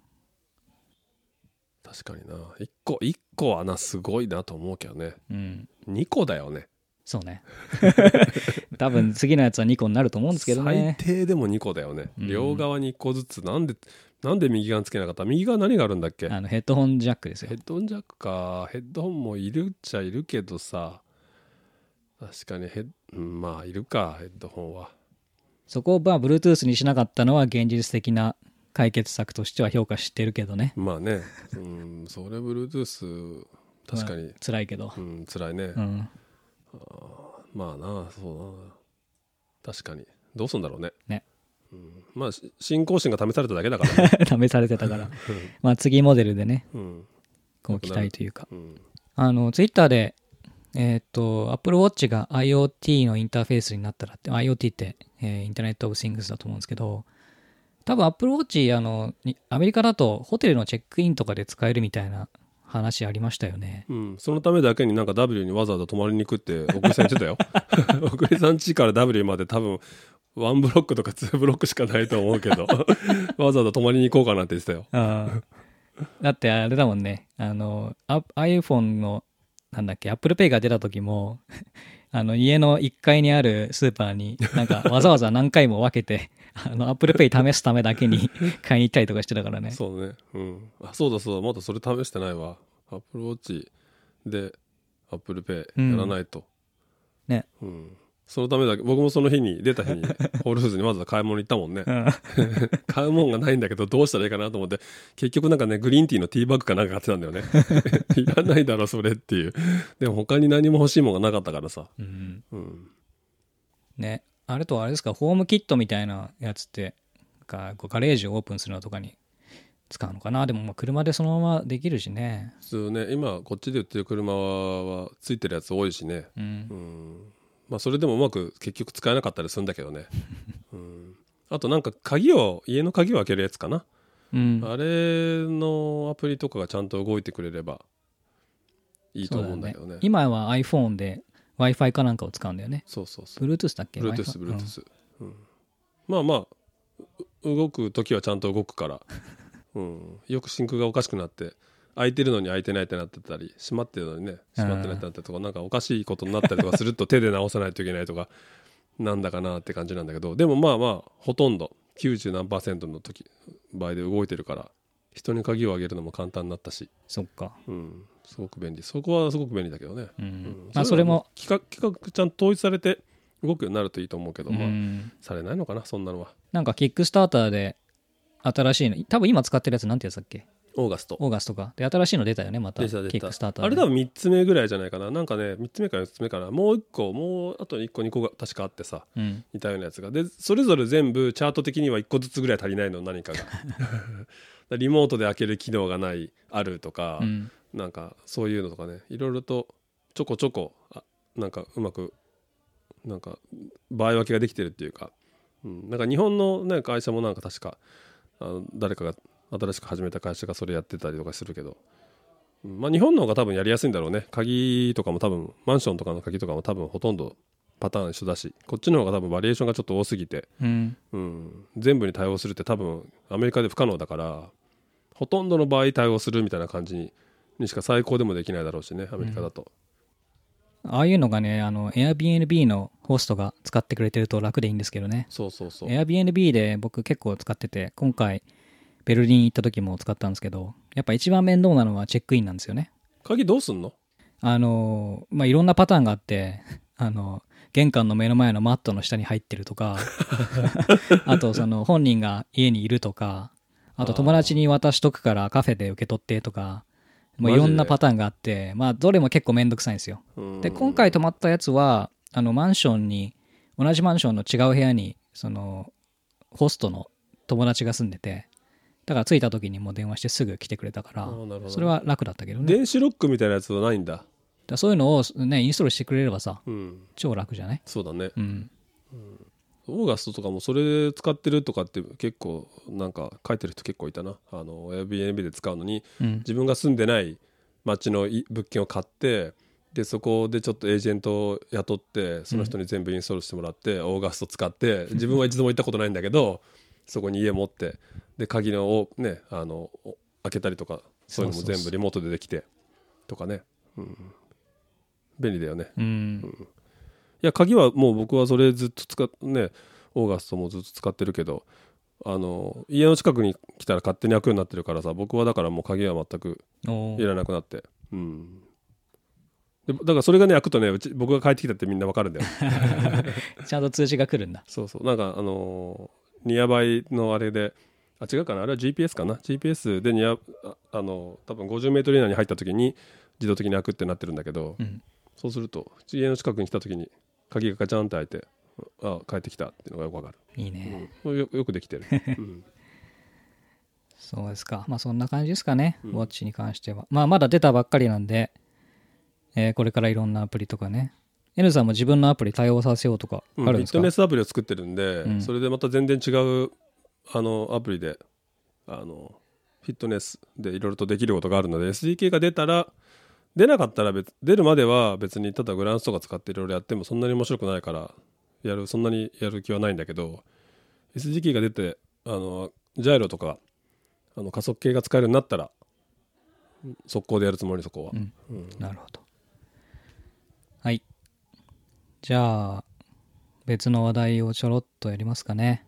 確かにな。1個穴すごいなと思うけどね、2個だよね。 そうね多分次のやつは2個になると思うんですけどね。 最低でも2個だよね、両側に1個ずつ。なんで右側につけなかった？右側何があるんだっけ？ ヘッドホンジャックですよ。 ヘッドホンジャックか。ヘッドホンもいるっちゃいるけどさ、確かにまあいるか、ヘッドホンは。 そこをまあ Bluetooth にしなかったのは現実的な解決策としては評価してるけどね。 まあね、それ Bluetooth 確かに、まあ、 辛いけど、 辛いね、まあな、そうな、確かにどうすんだろうね。まあ新更新が試されただけだからね試されてたからまあ次モデルでね、こう期待というか、Twitter でApple Watch が IoT のインターフェースになったらって、IoT って、インターネットオブシングスだと思うんですけど、多分 Apple Watch アメリカだとホテルのチェックインとかで使えるみたいな話ありましたよね。 そのためだけになんか W にわざわざ泊まりに行くって奥井さん言ってたよ奥井さん家から W まで多分1ブロックとか2ブロックしかないと思うけどわざわざ泊まりに行こうかなって言ってたよ。 だってあれだもんね、iPhone のなんだっけ、Apple Pay が出た時も家の1階にあるスーパーになんかわざわざ何回も分けてApple Pay 試すためだけに買いに行ったりとかしてたからね。 そうね、そうだまだそれ試してないわ。 Apple Watch で Apple Pay やらないと、 ね、 そのためだけ。僕もその日に出た日にホールフーズにわざわざ買い物行ったもんね買うもんがないんだけどどうしたらいいかなと思って、結局なんかねグリーンティーのティーバッグかなんか買ってたんだよねいらないだろそれっていう。でも他に何も欲しいものがなかったからさ、 ね。あれとあれですか、ホームキットみたいなやつってガレージをオープンするのとかに使うのかな。でもまあ車でそのままできるしね。 普通ね、今こっちで売ってる車はついてるやつ多いしね、まあそれでもうまく結局使えなかったりするんだけどねあとなんか家の鍵を開けるやつかな、あれのアプリとかがちゃんと動いてくれればいいと思うんだけどね。 今は iPhone で Wi-Fi かなんかを使うんだよね。 そう Bluetooth だっけ？ Bluetooth、まあ動く時はちゃんと動くからよく真空がおかしくなって開いてるのに開いてないってなってたり、閉まってるのにね閉まってないってなったりとか、なんかおかしいことになったりとかすると手で直さないといけないとかなんだかなって感じなんだけど、でもまあほとんど90何%の場合で動いてるから、人に鍵をあげるのも簡単になったし。 そっか、 すごく便利。そこはすごく便利だけどね、 まあそれも企画ちゃんと統一されて動くようになるといいと思うけど、まあされないのかなそんなのは。 なんかキックスターターで新しいの、多分今使ってるやつなんてやつだっけ？ オーガストかで新しいの出たよね、また。 出たキックスターターあれ多分3つ目ぐらいじゃないかな。なんかね3つ目か4つ目かな。もうあと1個2個が確かあってさ、似たようなやつがで、それぞれ全部チャート的には1個ずつぐらい足りないの、何かがリモートで開ける機能があるとか、なんかそういうのとかね、いろいろとちょこちょこなんかうまくなんか場合分けができてるっていうか、なんか日本のなんか会社もなんか確か誰かが新しく始めた会社がそれやってたりとかするけど、まあ日本の方が多分やりやすいんだろうね。鍵とかも多分マンションとかの鍵とかも多分ほとんどパターン一緒だし、こっちの方が多分バリエーションがちょっと多すぎて、全部に対応するって多分アメリカで不可能だから、ほとんどの場合対応するみたいな感じにしか最高でもできないだろうしね、アメリカだと。 ああいうのがね、Airbnb のホストが使ってくれてると楽でいいんですけどね。 そうそうそう。 Airbnb で僕結構使ってて、今回ベルリン行った時も使ったんですけど、やっぱ一番面倒なのはチェックインなんですよね。 鍵どうすんの？ いろんなパターンがあって玄関の目の前のマットの下に入ってるとかあとその本人が家にいるとか、あと友達に渡しとくからカフェで受け取ってとか、もういろんなパターンがあって、まあどれも結構めんどくさいんですよ。で今回泊まったやつはマンションに、同じマンションの違う部屋にそのホストの友達が住んでて、だから着いた時にもう電話してすぐ来てくれたから、それは楽だったけどね。 電子ロックみたいなやつはないんだ。 だそういうのをねインストールしてくれればさ、超楽じゃない？ そうだね。オーガストとかもそれ使ってるとかって結構なんか書いてる人結構いたな。Airbnb で使うのに、自分が住んでない町の物件を買って、でそこでちょっとエージェントを雇ってその人に全部インストールしてもらって、オーガスト使って、自分は一度も行ったことないんだけどそこに家持って、で鍵をね開けたりとか、そういうのも全部リモートでできてとかね、便利だよね。いや鍵はもう僕はそれずっと使ってね、オーガストもずっと使ってるけど、家の近くに来たら勝手に開くようになってるからさ、僕はだからもう鍵は全くいらなくなって、でだからそれがね開くとね、僕が帰ってきたってみんな分かるんだよちゃんと通知が来るんだ。 そうそう、なんかニアバイのあれで、違うかな、あれは GPS かな、 GPS で多分50メートル以内に入った時に自動的に開くってなってるんだけど、そうすると家の近くに来た時に鍵がガチャンって開いて、帰ってきたっていうのがよくわかる。 いいね、 よくできてる、 そうですか。まあそんな感じですかね、ウォッチに関しては。まあまだ出たばっかりなんで、これからいろんなアプリとかね、N さんも自分のアプリ対応させようとかあるんですか？ フィットネスアプリを作ってるんで、それでまた全然違うアプリでフィットネスでいろいろとできることがあるので、 SDK が出なかったら出るまでは別にただグランスとか使っていろいろやってもそんなに面白くないからそんなにやる気はないんだけど、 SDK が出てジャイロとか加速系が使えるようになったら速攻でやるつもり、そこは。 なるほど。はい、じゃあ別の話題をちょろっとやりますかね。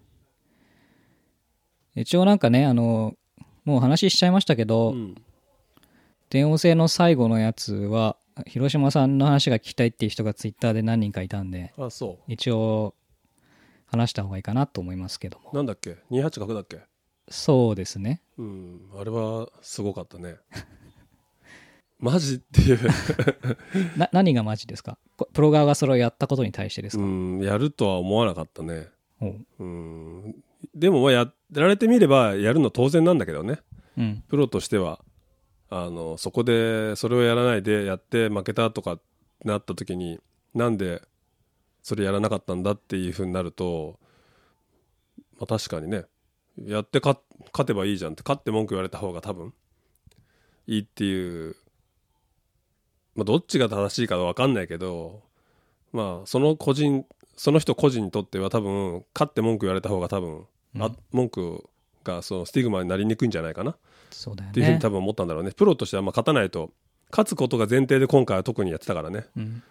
一応なんかねもう話しちゃいましたけど、電王星の最後のやつは広島さんの話が聞きたいっていう人がツイッターで何人かいたんで、一応話した方がいいかなと思いますけども。 なんだっけ、28角だっけ？ そうですね。 あれはすごかったねマジっていう何がマジですか？プロ側がそれをやったことに対してですか？ やるとは思わなかったね。でもまあやられてみればやるの当然なんだけどね、プロとしてはそこでそれをやらないでやって負けたとかなった時に、なんでそれやらなかったんだっていう風になると、確かにね、やって勝てばいいじゃんって、勝って文句言われた方が多分いいっていう、どっちが正しいかは分かんないけど、その人個人にとっては多分勝って文句言われた方が多分、文句がそのスティグマになりにくいんじゃないかな、 そうだよね、 っていうふうに多分思ったんだろうね。プロとしては勝たないと、勝つことが前提で今回は特にやってたからね、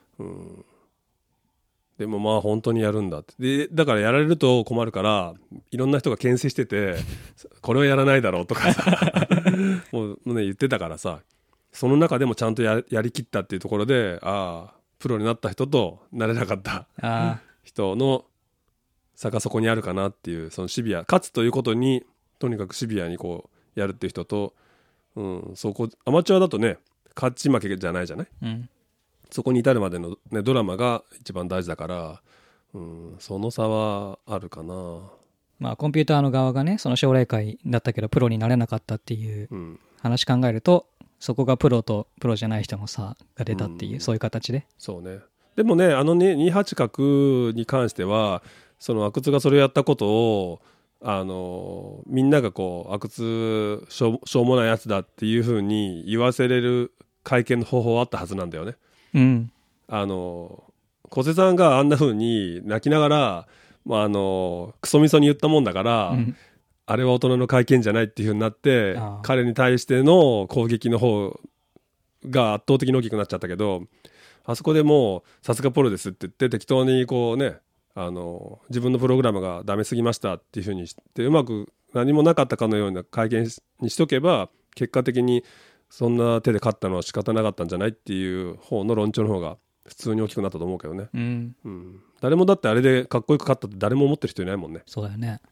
でも本当にやるんだって。でだからやられると困るからいろんな人が牽制しててこれはやらないだろうとかもうね言ってたからさ、その中でもちゃんとやりきったっていうところで、プロになった人となれなかった人の差がそこにあるかなっていう、そのシビア、勝つということにとにかくシビアにこうやるっていう人と、そこアマチュアだとね勝ち負けじゃないじゃない、そこに至るまでの、ドラマが一番大事だから、その差はあるかな。 コンピューターの側がね、その奨励会だったけどプロになれなかったっていう話考えると、そこがプロとプロじゃない人の差が出たっていう、そういう形で。 そうね。でもね、28角に関しては、その阿久津がそれをやったことをみんながこう阿久津しょうもないやつだっていう風に言わせれる会見の方法はあったはずなんだよね。 小瀬さんがあんな風に泣きながら、クソみそに言ったもんだから、あれは大人の会見じゃないっていう風になって彼に対しての攻撃の方が圧倒的に大きくなっちゃったけど、あそこでもうさすがプロですって言って適当にこうね、自分のプログラムがダメすぎましたっていう風にしてうまく何もなかったかのような会見にしとけば結果的にそんな手で勝ったのは仕方なかったんじゃないっていう方の論調の方が普通に大きくなったと思うけどね、誰もだってあれでかっこよく勝ったって誰も思ってる人いないもんね。 そうだよね。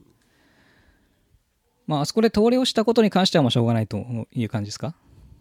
あそこで投了したことに関してはもうしょうがないという感じですか？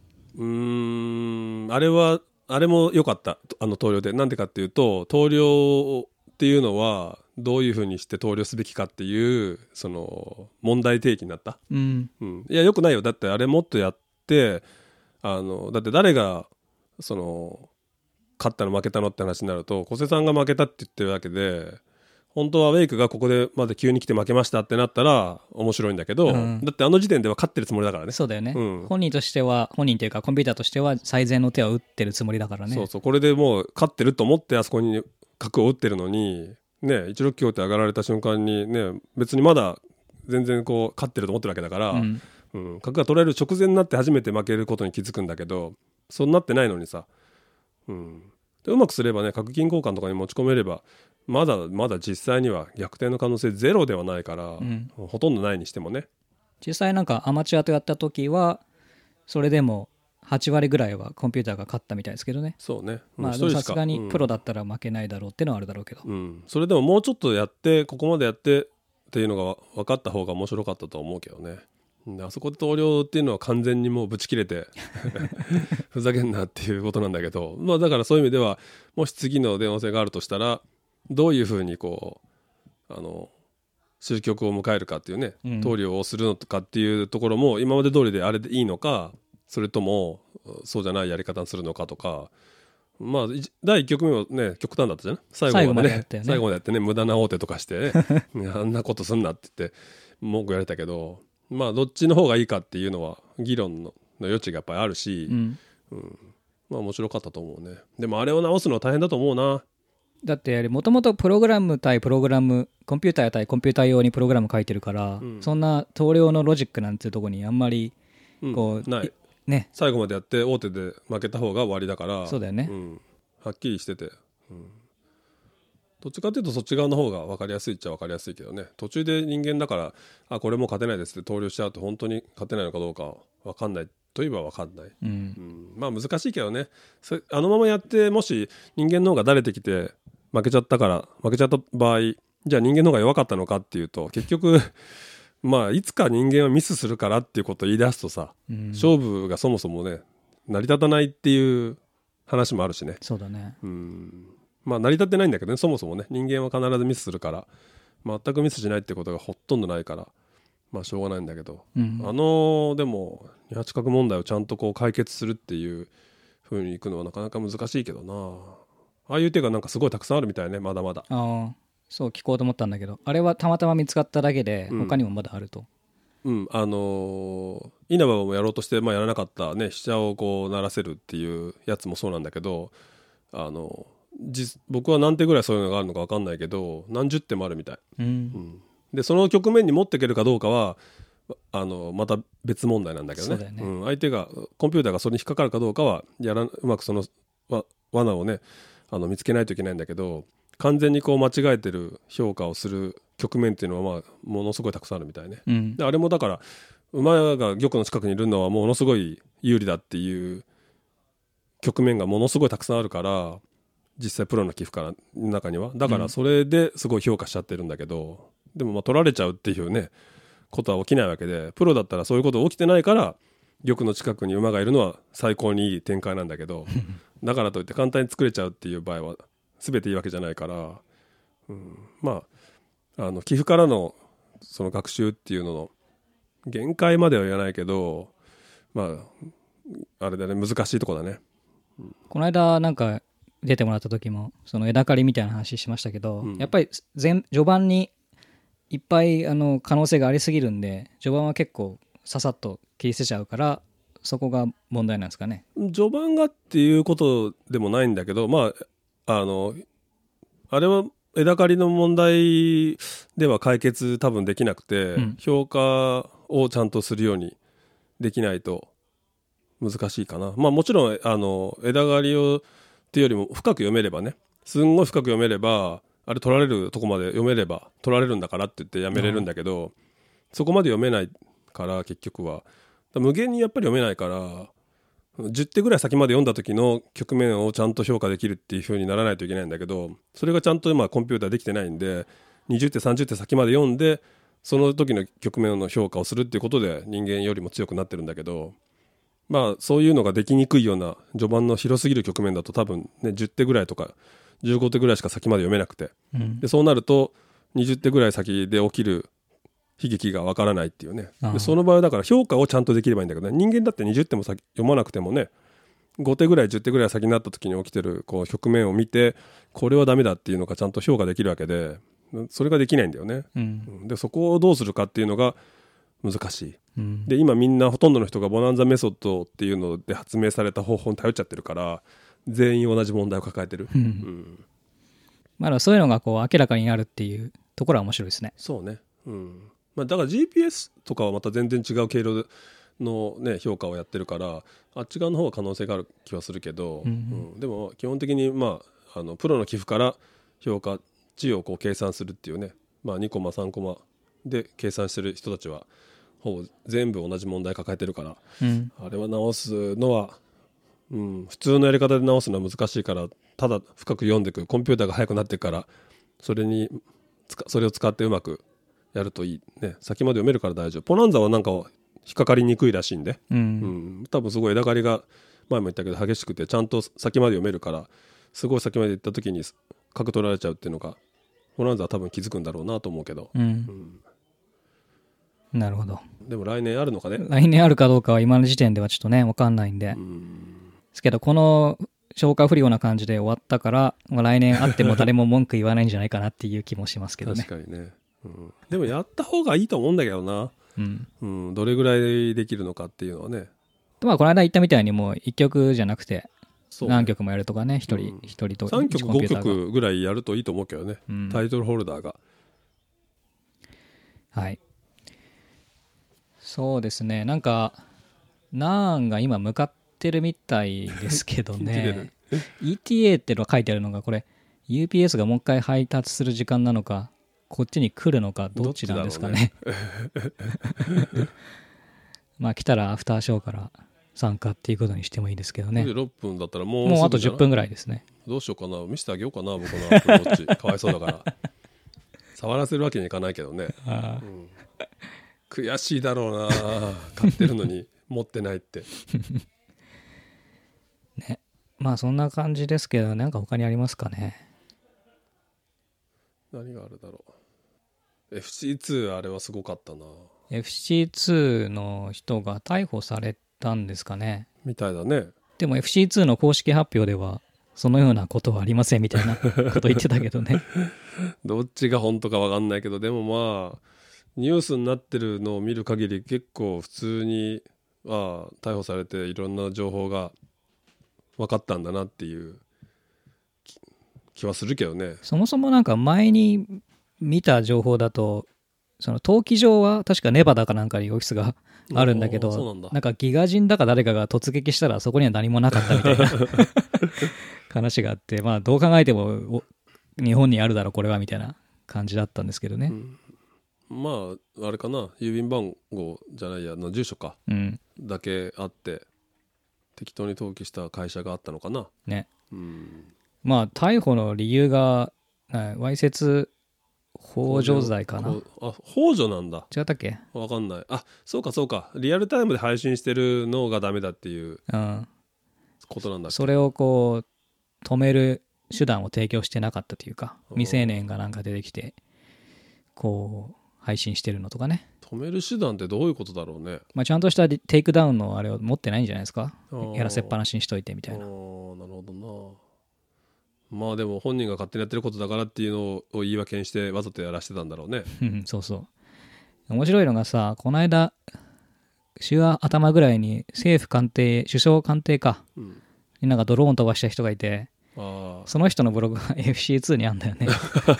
あれも良かった、投了で。なんでかっていうと、投了っていうのはどういうふうにして投了すべきかっていうその問題提起になった、いや良くないよ。だってあれもっとやってだって誰がその勝ったの負けたのって話になると小瀬さんが負けたって言ってるわけで、本当はウェイクがここでまだ急に来て負けましたってなったら面白いんだけど、だってあの時点では勝ってるつもりだからね。 そうだよね、本人としては、本人というかコンピューターとしては最善の手を打ってるつもりだからね。 そうそう、これでもう勝ってると思ってあそこに角を打ってるのにね、16強って上がられた瞬間にね、別にまだ全然こう勝ってると思ってるわけだから、角が取られる直前になって初めて負けることに気づくんだけど、そうなってないのにさ、でうまくすればね、角金交換とかに持ち込めればまだ実際には逆転の可能性ゼロではないから、ほとんどないにしてもね。 実際なんかアマチュアとやった時はそれでも8割ぐらいはコンピューターが勝ったみたいですけどね。 そうね、 さすがにプロだったら負けないだろうっていうのはあるだろうけど、 それでももうちょっとやってここまでやってっていうのが分かった方が面白かったと思うけどね。あそこで投了っていうのは完全にもうぶち切れてふざけんなっていうことなんだけど、だからそういう意味ではもし次の電話制があるとしたらどういうふうにこう終局を迎えるかっていうね、投了をするのかっていうところも今まで通りであれでいいのか、それともそうじゃないやり方にするのかとか、第1局目はね極端だったじゃん。最後までやってね、無駄な王手とかしてあんなことすんなって言って文句言われたけど、どっちの方がいいかっていうのは議論の余地がやっぱりあるし、面白かったと思うね。でもあれを直すのは大変だと思うな。 だってもともとプログラム対プログラム、コンピューター対コンピューター用にプログラム書いてるから、そんな投了のロジックなんていうところにあんまりこう、 ないね、最後までやって大手で負けた方が終わりだから。 そうだよね、 はっきりしてて、どっちかっていうとそっち側の方が分かりやすいっちゃ分かりやすいけどね。途中で人間だからこれもう勝てないですって投了しちゃうと本当に勝てないのかどうか分かんないといえば分かんない、難しいけどね。あのままやってもし人間の方がだれてきて負けちゃった場合、じゃあ人間の方が弱かったのかっていうと結局いつか人間はミスするからっていうことを言い出すとさ、勝負がそもそもね成り立たないっていう話もあるしね。 そうだね。 成り立ってないんだけどね、そもそもね人間は必ずミスするから、全くミスしないってことがほとんどないからしょうがないんだけど、でも28角問題をちゃんとこう解決するっていう風にいくのはなかなか難しいけどな。ああいう手がなんかすごいたくさんあるみたいね、まだまだ。 そう聞こうと思ったんだけど、あれはたまたま見つかっただけで、他にもまだあると。 稲葉もやろうとして、やらなかったね、飛車をこう鳴らせるっていうやつもそうなんだけど、僕は何手ぐらいそういうのがあるのか分かんないけど何十手もあるみたい、でその局面に持っていけるかどうかはまた別問題なんだけど ね、相手がコンピューターがそれに引っかかるかどうかはうまくその罠をね見つけないといけないんだけど、完全にこう間違えてる評価をする局面っていうのはものすごいたくさんあるみたいね、であれもだから馬が玉の近くにいるのはものすごい有利だっていう局面がものすごいたくさんあるから、実際プロの棋譜から中にはだからそれですごい評価しちゃってるんだけど、でも取られちゃうっていうねことは起きないわけで、プロだったらそういうこと起きてないから玉の近くに馬がいるのは最高にいい展開なんだけどだからといって簡単に作れちゃうっていう場合は全ていいわけじゃないから、棋譜からのその学習っていうのの限界までは言わないけど、あれだね、難しいとこだね。 この間なんか出てもらった時もその枝刈りみたいな話しましたけど、やっぱり序盤にいっぱい可能性がありすぎるんで、序盤は結構ささっと切り捨てちゃうから、そこが問題なんですかね。 序盤がっていうことでもないんだけど、 あれは枝刈りの問題では解決多分できなくて、評価をちゃんとするようにできないと難しいかな。まあもちろん枝刈りをっていうよりも深く読めればね、すんごい深く読めればあれ取られるとこまで読めれば取られるんだからって言ってやめれるんだけど、そこまで読めないから結局は無限にやっぱり読めないから10手ぐらい先まで読んだ時の局面をちゃんと評価できるっていう風にならないといけないんだけど、それがちゃんと今コンピューターできてないんで20手30手先まで読んでその時の局面の評価をするっていうことで人間よりも強くなってるんだけど、まあそういうのができにくいような序盤の広すぎる局面だと多分ね10手ぐらいとか15手ぐらいしか先まで読めなくて、でそうなると20手ぐらい先で起きる悲劇がわからないっていうね。でその場合はだから評価をちゃんとできればいいんだけどね、人間だって20手も先読まなくてもね5手ぐらい10手ぐらい先になった時に起きてるこう局面を見てこれはダメだっていうのがちゃんと評価できるわけで、それができないんだよね、でそこをどうするかっていうのが難しい、で今みんなほとんどの人がボナンザメソッドっていうので発明された方法に頼っちゃってるから全員同じ問題を抱えてる、 まだそういうのがこう明らかになるっていうところは面白いですね。 そうね、まあ、だから GPS とかはまた全然違う経路の、ね、評価をやってるからあっち側の方が可能性がある気はするけど、でも基本的に、まあ、プロの寄付から評価値をこう計算するっていうね、まあ、2コマ3コマで計算してる人たちはほぼ全部同じ問題抱えてるから、あれは直すのは、普通のやり方で直すのは難しいからただ深く読んでいくコンピューターが速くなっていくからそれを使ってうまくやるといいね。先まで読めるから大丈夫。ポナンザはなんか引っかかりにくいらしいんで、多分すごい枝刈りが前も言ったけど激しくてちゃんと先まで読めるからすごい先まで行った時に角取られちゃうっていうのがポナンザは多分気づくんだろうなと思うけど、 なるほど。 でも来年あるのかね。 来年あるかどうかは今の時点ではちょっとね分かんないんで、ですけどこの消化不良な感じで終わったから、来年あっても誰も文句言わないんじゃないかなっていう気もしますけどね。 確かにね、でもやった方がいいと思うんだけどな、どれぐらいできるのかっていうのはね。 まあこの間言ったみたいにもう1曲じゃなくて何曲もやるとかね、一人と 3曲5曲ぐらいやるといいと思うけどね、タイトルホルダーが。 はい、そうですね。なんかナーンが今向かってるみたいですけどねETA ってのが書いてあるのがこれ UPS がもう一回配達する時間なのかこっちに来るのかどっちなんですかね。まあ来たらアフターショーから参加っていうことにしてもいいですけどね。 6分だったらもうあと10分ぐらいですね。 どうしようかな、見せてあげようかな僕のアップルウォッチかわいそうだから触らせるわけにいかないけどね、悔しいだろうな買ってるのに持ってないってね。まあそんな感じですけど、なんか他にありますかね。 何があるだろう。 FC2 あれはすごかったな。 FC2 の人が逮捕されたんですかね。 みたいだね。 でも FC2 の公式発表ではそのようなことはありませんみたいなこと言ってたけどねどっちが本当か分かんないけど、でもまあニュースになってるのを見る限り結構普通に逮捕されていろんな情報が分かったんだなっていう気はするけどね。 そもそもなんか前に見た情報だとその登記上は確かネバダかなんかにオフィスがあるんだけど、なんかギガ人だか誰かが突撃したらそこには何もなかったみたいな話があって、まあどう考えても日本にあるだろこれはみたいな感じだったんですけどね、 まああれかな、郵便番号じゃないや住所か、だけあって適当に登記した会社があったのかなね。まあ逮捕の理由がわいせつ幇助罪かな。 幇助なんだ。 違ったっけ。 分かんない。そうかリアルタイムで配信してるのがダメだっていうことなんだっけ。 それをこう止める手段を提供してなかったというか、未成年がなんか出てきてこう配信してるのとかね。 止める手段ってどういうことだろうね。 まあ、ちゃんとしたテイクダウンのあれを持ってないんじゃないですか。やらせっぱなしにしといてみたいな。なるほどな。まあでも本人が勝手にやってることだからっていうのを言い訳にしてわざとやらしてたんだろうねそうそう。面白いのがさ、この間週頭ぐらいに政府官邸首相官邸か、なんかドローン飛ばした人がいて、 あその人のブログが FC2 にあんだよね。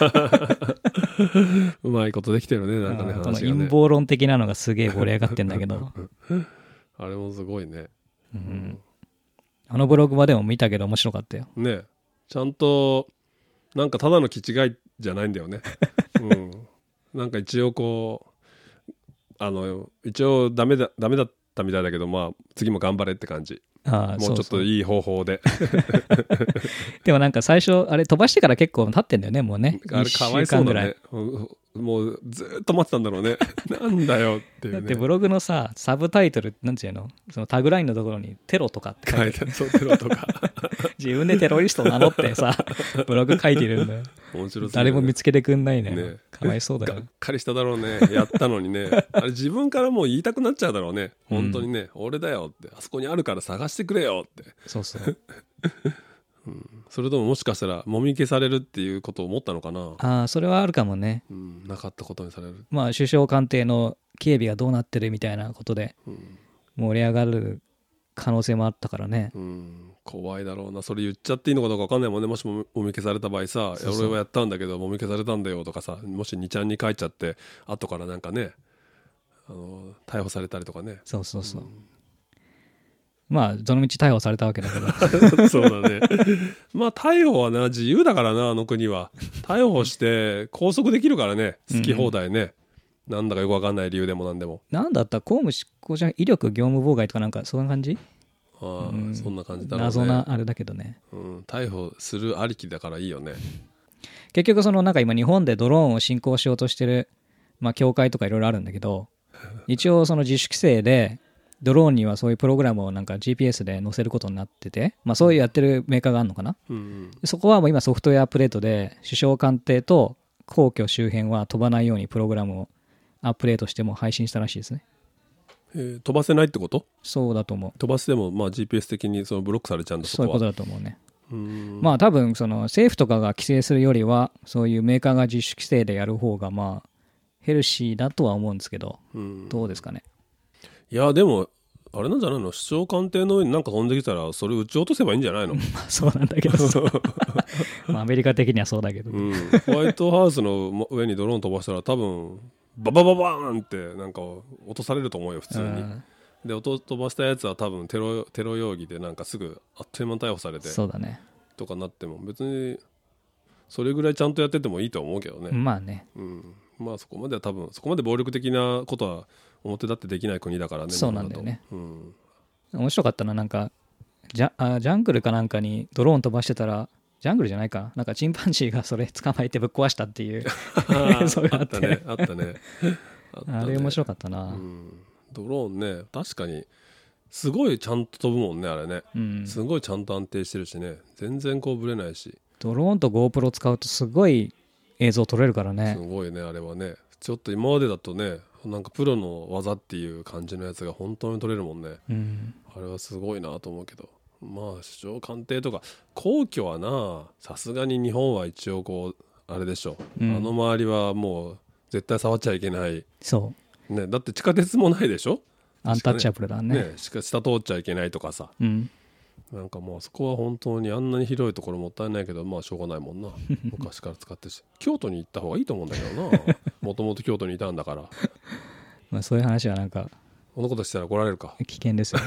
うまいことできてるね、なんかね、 この話がね。 陰謀論的なのがすげえ盛り上がってんだけど、 あれもすごいね。 あのブログはでも見たけど面白かったよ。 ね、ちゃんとなんかただの気違いじゃないんだよね。なんか一応こう一応ダメだったみたいだけど、まあ次も頑張れって感じ。もうちょっといい方法で。 でもなんか最初あれ飛ばしてから結構経ってんだよね、もうね。 あれかわいそうだね。もうずっと待ってたんだろうね。なんだよっていうね。 だってブログのさ、サブタイトルなんていうの、そのタグラインのところにテロとかって書いてある。 そうテロとか自分でテロリストを名乗ってさ、ブログ書いてるんだよ。 面白そう、ね、 誰も見つけてくんないね。 ね、 かわいそうだよ。 がっかりしただろうね。やったのにね。あれ自分からもう言いたくなっちゃうだろうね。本当にね、俺だよって、あそこにあるから探してくれよって。 そうそう。 それとももしかしたらもみ消されるっていうことを思ったのかな。 ああ、それはあるかもね。 なかったことにされる。 まあ首相官邸の警備がどうなってるみたいなことで盛り上がる可能性もあったからね。 怖いだろうな。それ言っちゃっていいのかどうか分かんないもんね。もしもみ消された場合さ、そうそう、俺はやったんだけどもみ消されたんだよとかさ、もし2ちゃんに書いちゃって後からなんかね、逮捕されたりとかね。 そうそうそう。まあどのみち逮捕されたわけだけどそうだね。まあ逮捕はな、自由だからな、あの国は。逮捕して拘束できるからね、好き放題ね。なんだかよく分かんない理由でもなんでも。 なんだったら公務執行じゃ威力業務妨害とかなんかそんな感じ。 そんな感じだろうね。 謎なあれだけどね。 逮捕するありきだからいいよね。 結局そのなんか今日本でドローンを進行しようとしてる、まあ、協会とかいろいろあるんだけど、一応その自主規制でドローンにはそういうプログラムをなんか GPS で載せることになってて、まあ、そういうやってるメーカーがあるのかな、そこはもう今ソフトウェアアップデートで首相官邸と皇居周辺は飛ばないようにプログラムをアップデートしても配信したらしいですね。 飛ばせないってこと？ そうだと思う。 飛ばしてもまあ GPS 的にそのブロックされちゃうんだ。 そういうことだと思うね。まあ多分その政府とかが規制するよりはそういうメーカーが自主規制でやる方がまあヘルシーだとは思うんですけど、どうですかね。 いやでもあれなんじゃないの、首相官邸の上になんか飛んできたらそれ撃ち落とせばいいんじゃないの。 そうなんだけどまあアメリカ的にはそうだけど、 ホワイトハウスの上にドローン飛ばしたら多分ババババーンってなんか落とされると思うよ普通に。で飛ばしたやつは多分テロ容疑でなんかすぐあっという間に逮捕されて、 そうだね、 とかなっても別にそれぐらいちゃんとやっててもいいと思うけどね。 まあね、 まあそこまでは多分そこまで暴力的なことは表立ってできない国だからね。 そうなんだよね。面白かったな、なんかジャングルかなんかにドローン飛ばしてたら、ジャングルじゃないかなんかチンパンジーがそれ捕まえてぶっ壊したっていうそれがあって、 あったねあれ面白かったな。 ドローンね、確かにすごいちゃんと飛ぶもんねあれね、すごいちゃんと安定してるしね、全然こうぶれないし。 ドローンと GoPro 使うとすごい映像撮れるからね。 すごいねあれはね。ちょっと今までだとね、なんかプロの技っていう感じのやつが本当に撮れるもんね、あれはすごいなと思うけど、まあ首相官邸とか皇居はな、さすがに日本は一応こうあれでしょ、あの周りはもう絶対触っちゃいけない。 そうね、だって地下鉄もないでしょ、 アンタッチャブルだね。 下通っちゃいけないとかさ、なんかもうそこは本当にあんなに広いところもったいないけど、まあしょうがないもんな昔から使ってし京都に行った方がいいと思うんだけどなもともと京都にいたんだからまあそういう話はなんかこのことしたら怒られるか、 危険ですよ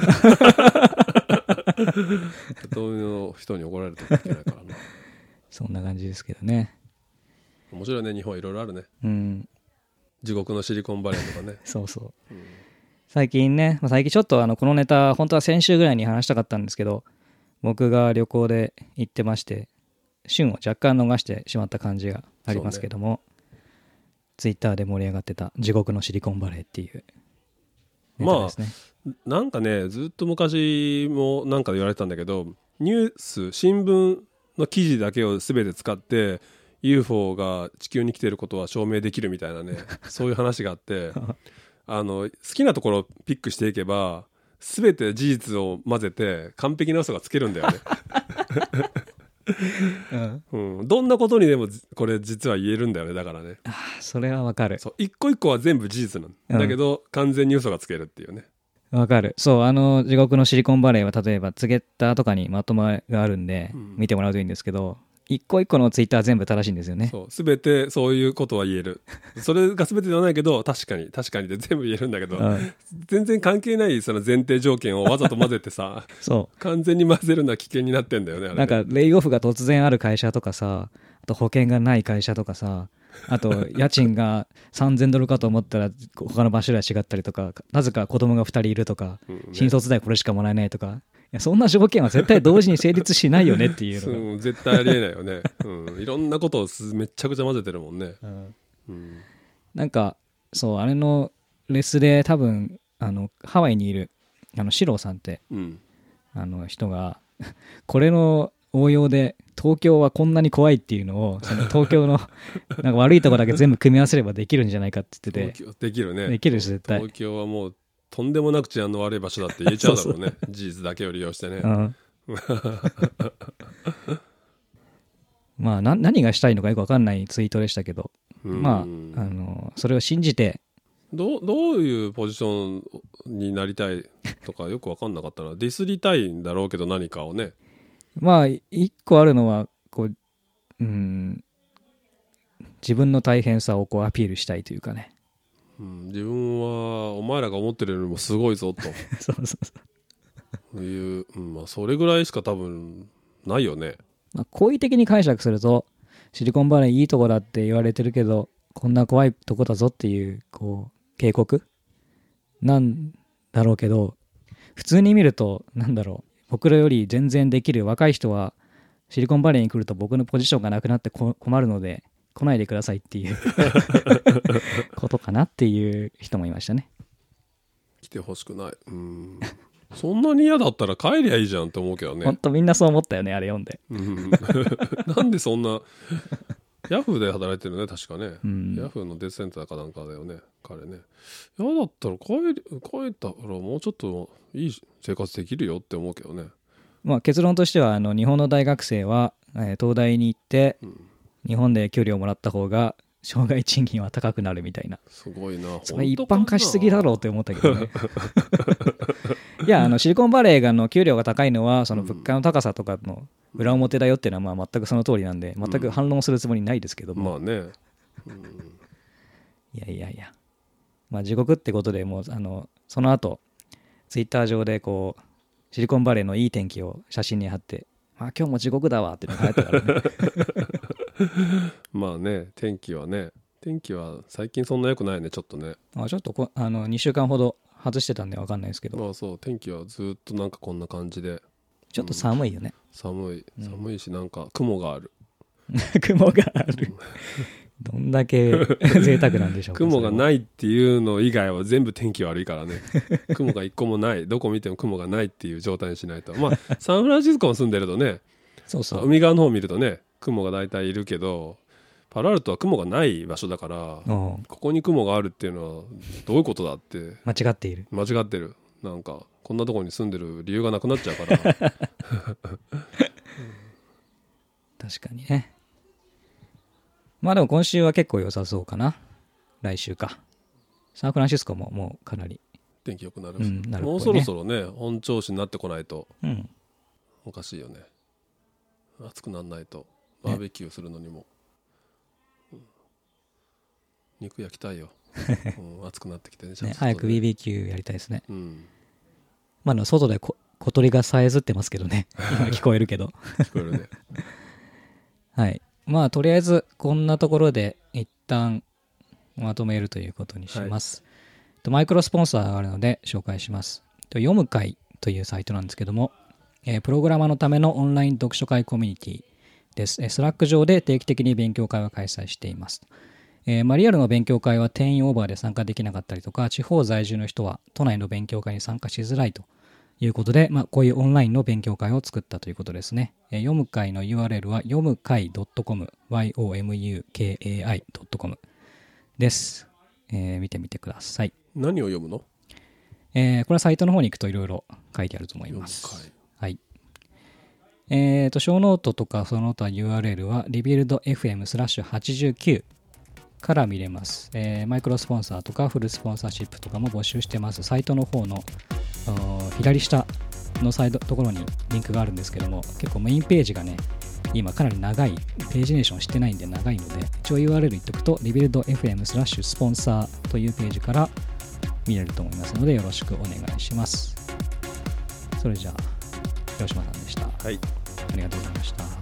遠の人に怒られるといけないからなそんな感じですけどね。 面白いね、日本いろいろあるね。地獄のシリコンバレーとかねそうそう、最近ちょっとこのネタ本当は先週ぐらいに話したかったんですけど、僕が旅行で行ってまして旬を若干逃してしまった感じがありますけども、ツイッターで盛り上がってた地獄のシリコンバレーっていうネタですね。 まあなんかね、ずっと昔もなんか言われてたんだけど、ニュース新聞の記事だけを全て使って UFO が地球に来ていることは証明できるみたいなねそういう話があって好きなところをピックしていけば全て事実を混ぜて完璧な嘘がつけるんだよねどんなことにでもこれ実は言えるんだよね。だからね、 それはわかる。 そう一個一個は全部事実なんだけど、完全に嘘がつけるっていうね。 わかる。そう、地獄のシリコンバレーは例えばツゲッターとかにまとめがあるんで、見てもらうといいんですけど、一個一個のツイッターは全部正しいんですよね。 そう全てそういうことは言える。それが全てではないけど、確かにで全部言えるんだけど、全然関係ないその前提条件をわざと混ぜてさそう完全に混ぜるのは危険になってんだよね、あれね。 なんかレイオフが突然ある会社とかさ、あと保険がない会社とかさ、あと家賃が$3000かと思ったら他の場所では違ったりとか、なぜか子供が2人いるとか、新卒代これしかもらえないとか、いやそんな条件は絶対同時に成立しないよねっていうのが絶対ありえないよね、いろんなことをめっちゃくちゃ混ぜてるもんね、 なんかそうあれのレスで多分ハワイにいるシローさんって、人がこれの応用で東京はこんなに怖いっていうのをその東京のなんか悪いところだけ全部組み合わせればできるんじゃないかって言ってて、 できるね。 できるし絶対東京はもうとんでもなく治安の悪い場所だって言えちゃうだろうね事実だけを利用してね、 まあ何がしたいのかよく分かんないツイートでしたけど、まあそれを信じてどういうポジションになりたいとかよく分かんなかったな。ディスりたいんだろうけど何かをね。まあ一個あるのはこう、自分の大変さをこうアピールしたいというかね、 自分はお前らが思ってるよりもすごいぞとそういう、まあ、それぐらいしか多分ないよね。 まあ、好意的に解釈するとシリコンバレーいいとこだって言われてるけどこんな怖いとこだぞっていうこう警告なんだろうけど、普通に見るとなんだろう、僕らより全然できる若い人はシリコンバレーに来ると僕のポジションがなくなって困るので来ないでくださいっていうことかなっていう人もいましたね。 来てほしくない。そんなに嫌だったら帰りゃいいじゃんって思うけどね。 ほんとみんなそう思ったよね、あれ読んで。 なんでそんなヤフーで働いてるね確かね、ヤフーのデータセンターかなんかだよね彼ね。嫌だったら帰ったらもうちょっといい生活できるよって思うけどね。 まあ、結論としては日本の大学生は、東大に行って、日本で給料をもらった方が生涯賃金は高くなるみたいな。 すごいな。 それ一般化しすぎだろうって思ったけどねいやシリコンバレーが給料が高いのはその物価の高さとかの裏表だよっていうのはまあ全くその通りなんで、全く反論するつもりないですけども、 まあね、 いやまあ地獄ってことでもうその後ツイッター上でこうシリコンバレーのいい天気を写真に貼って、まあ今日も地獄だわっていうのが流行ったからねまあね、天気は最近そんな良くないね、ちょっとね。 ちょっと2週間ほど外してたんで分かんないですけど、 まあそう、天気はずっとなんかこんな感じでちょっと寒いよね、 寒いしなんか雲がある雲があるどんだけ贅沢なんでしょうか雲がないっていうの以外は全部天気悪いからね雲が一個もない、どこ見ても雲がないっていう状態にしないと。まあサンフランシスコに住んでるとねそう海側の方を見るとね雲が大体いるけど、パロアルトは雲がない場所だから、ここに雲があるっていうのはどういうことだって間違ってる。 なんかこんなところに住んでる理由がなくなっちゃうから確かにね。まあでも今週は結構良さそうかな。来週か。サンフランシスコももうかなり天気良くなる、 なるもうそろそろね本調子になってこないと、おかしいよね。暑くならないとバーベキューするのにも、肉焼きたいよ、暑くなってきて ね早く BBQ やりたいですね。 まあ外で小鳥がさえずってますけどね今聞こえるけど聞こえるねはい、まあとりあえずこんなところで一旦まとめるということにします、マイクロスポンサーがあるので紹介します。読む会というサイトなんですけども、プログラマーのためのオンライン読書会コミュニティです。スラック上で定期的に勉強会を開催しています。リアルの勉強会は定員オーバーで参加できなかったりとか、地方在住の人は都内の勉強会に参加しづらいということで、こういうオンラインの勉強会を作ったということですね。読む会の URL は読む会 .com yomukai.com です。見てみてください。 何を読むの？これはサイトの方に行くといろいろ書いてあると思います。はい。小ノートとかその他 URL は rebuildfm/89 から見れます。マイクロスポンサーとかフルスポンサーシップとかも募集してます。サイトの方の左下のサイドところにリンクがあるんですけども、結構メインページがね今かなり長い、ページネーションしてないんで長いので、一応 URL 言っておくと rebuildfm/ スポンサーというページから見れると思いますので、よろしくお願いします。それじゃあ広島さんでした。 はい、 ありがとうございました。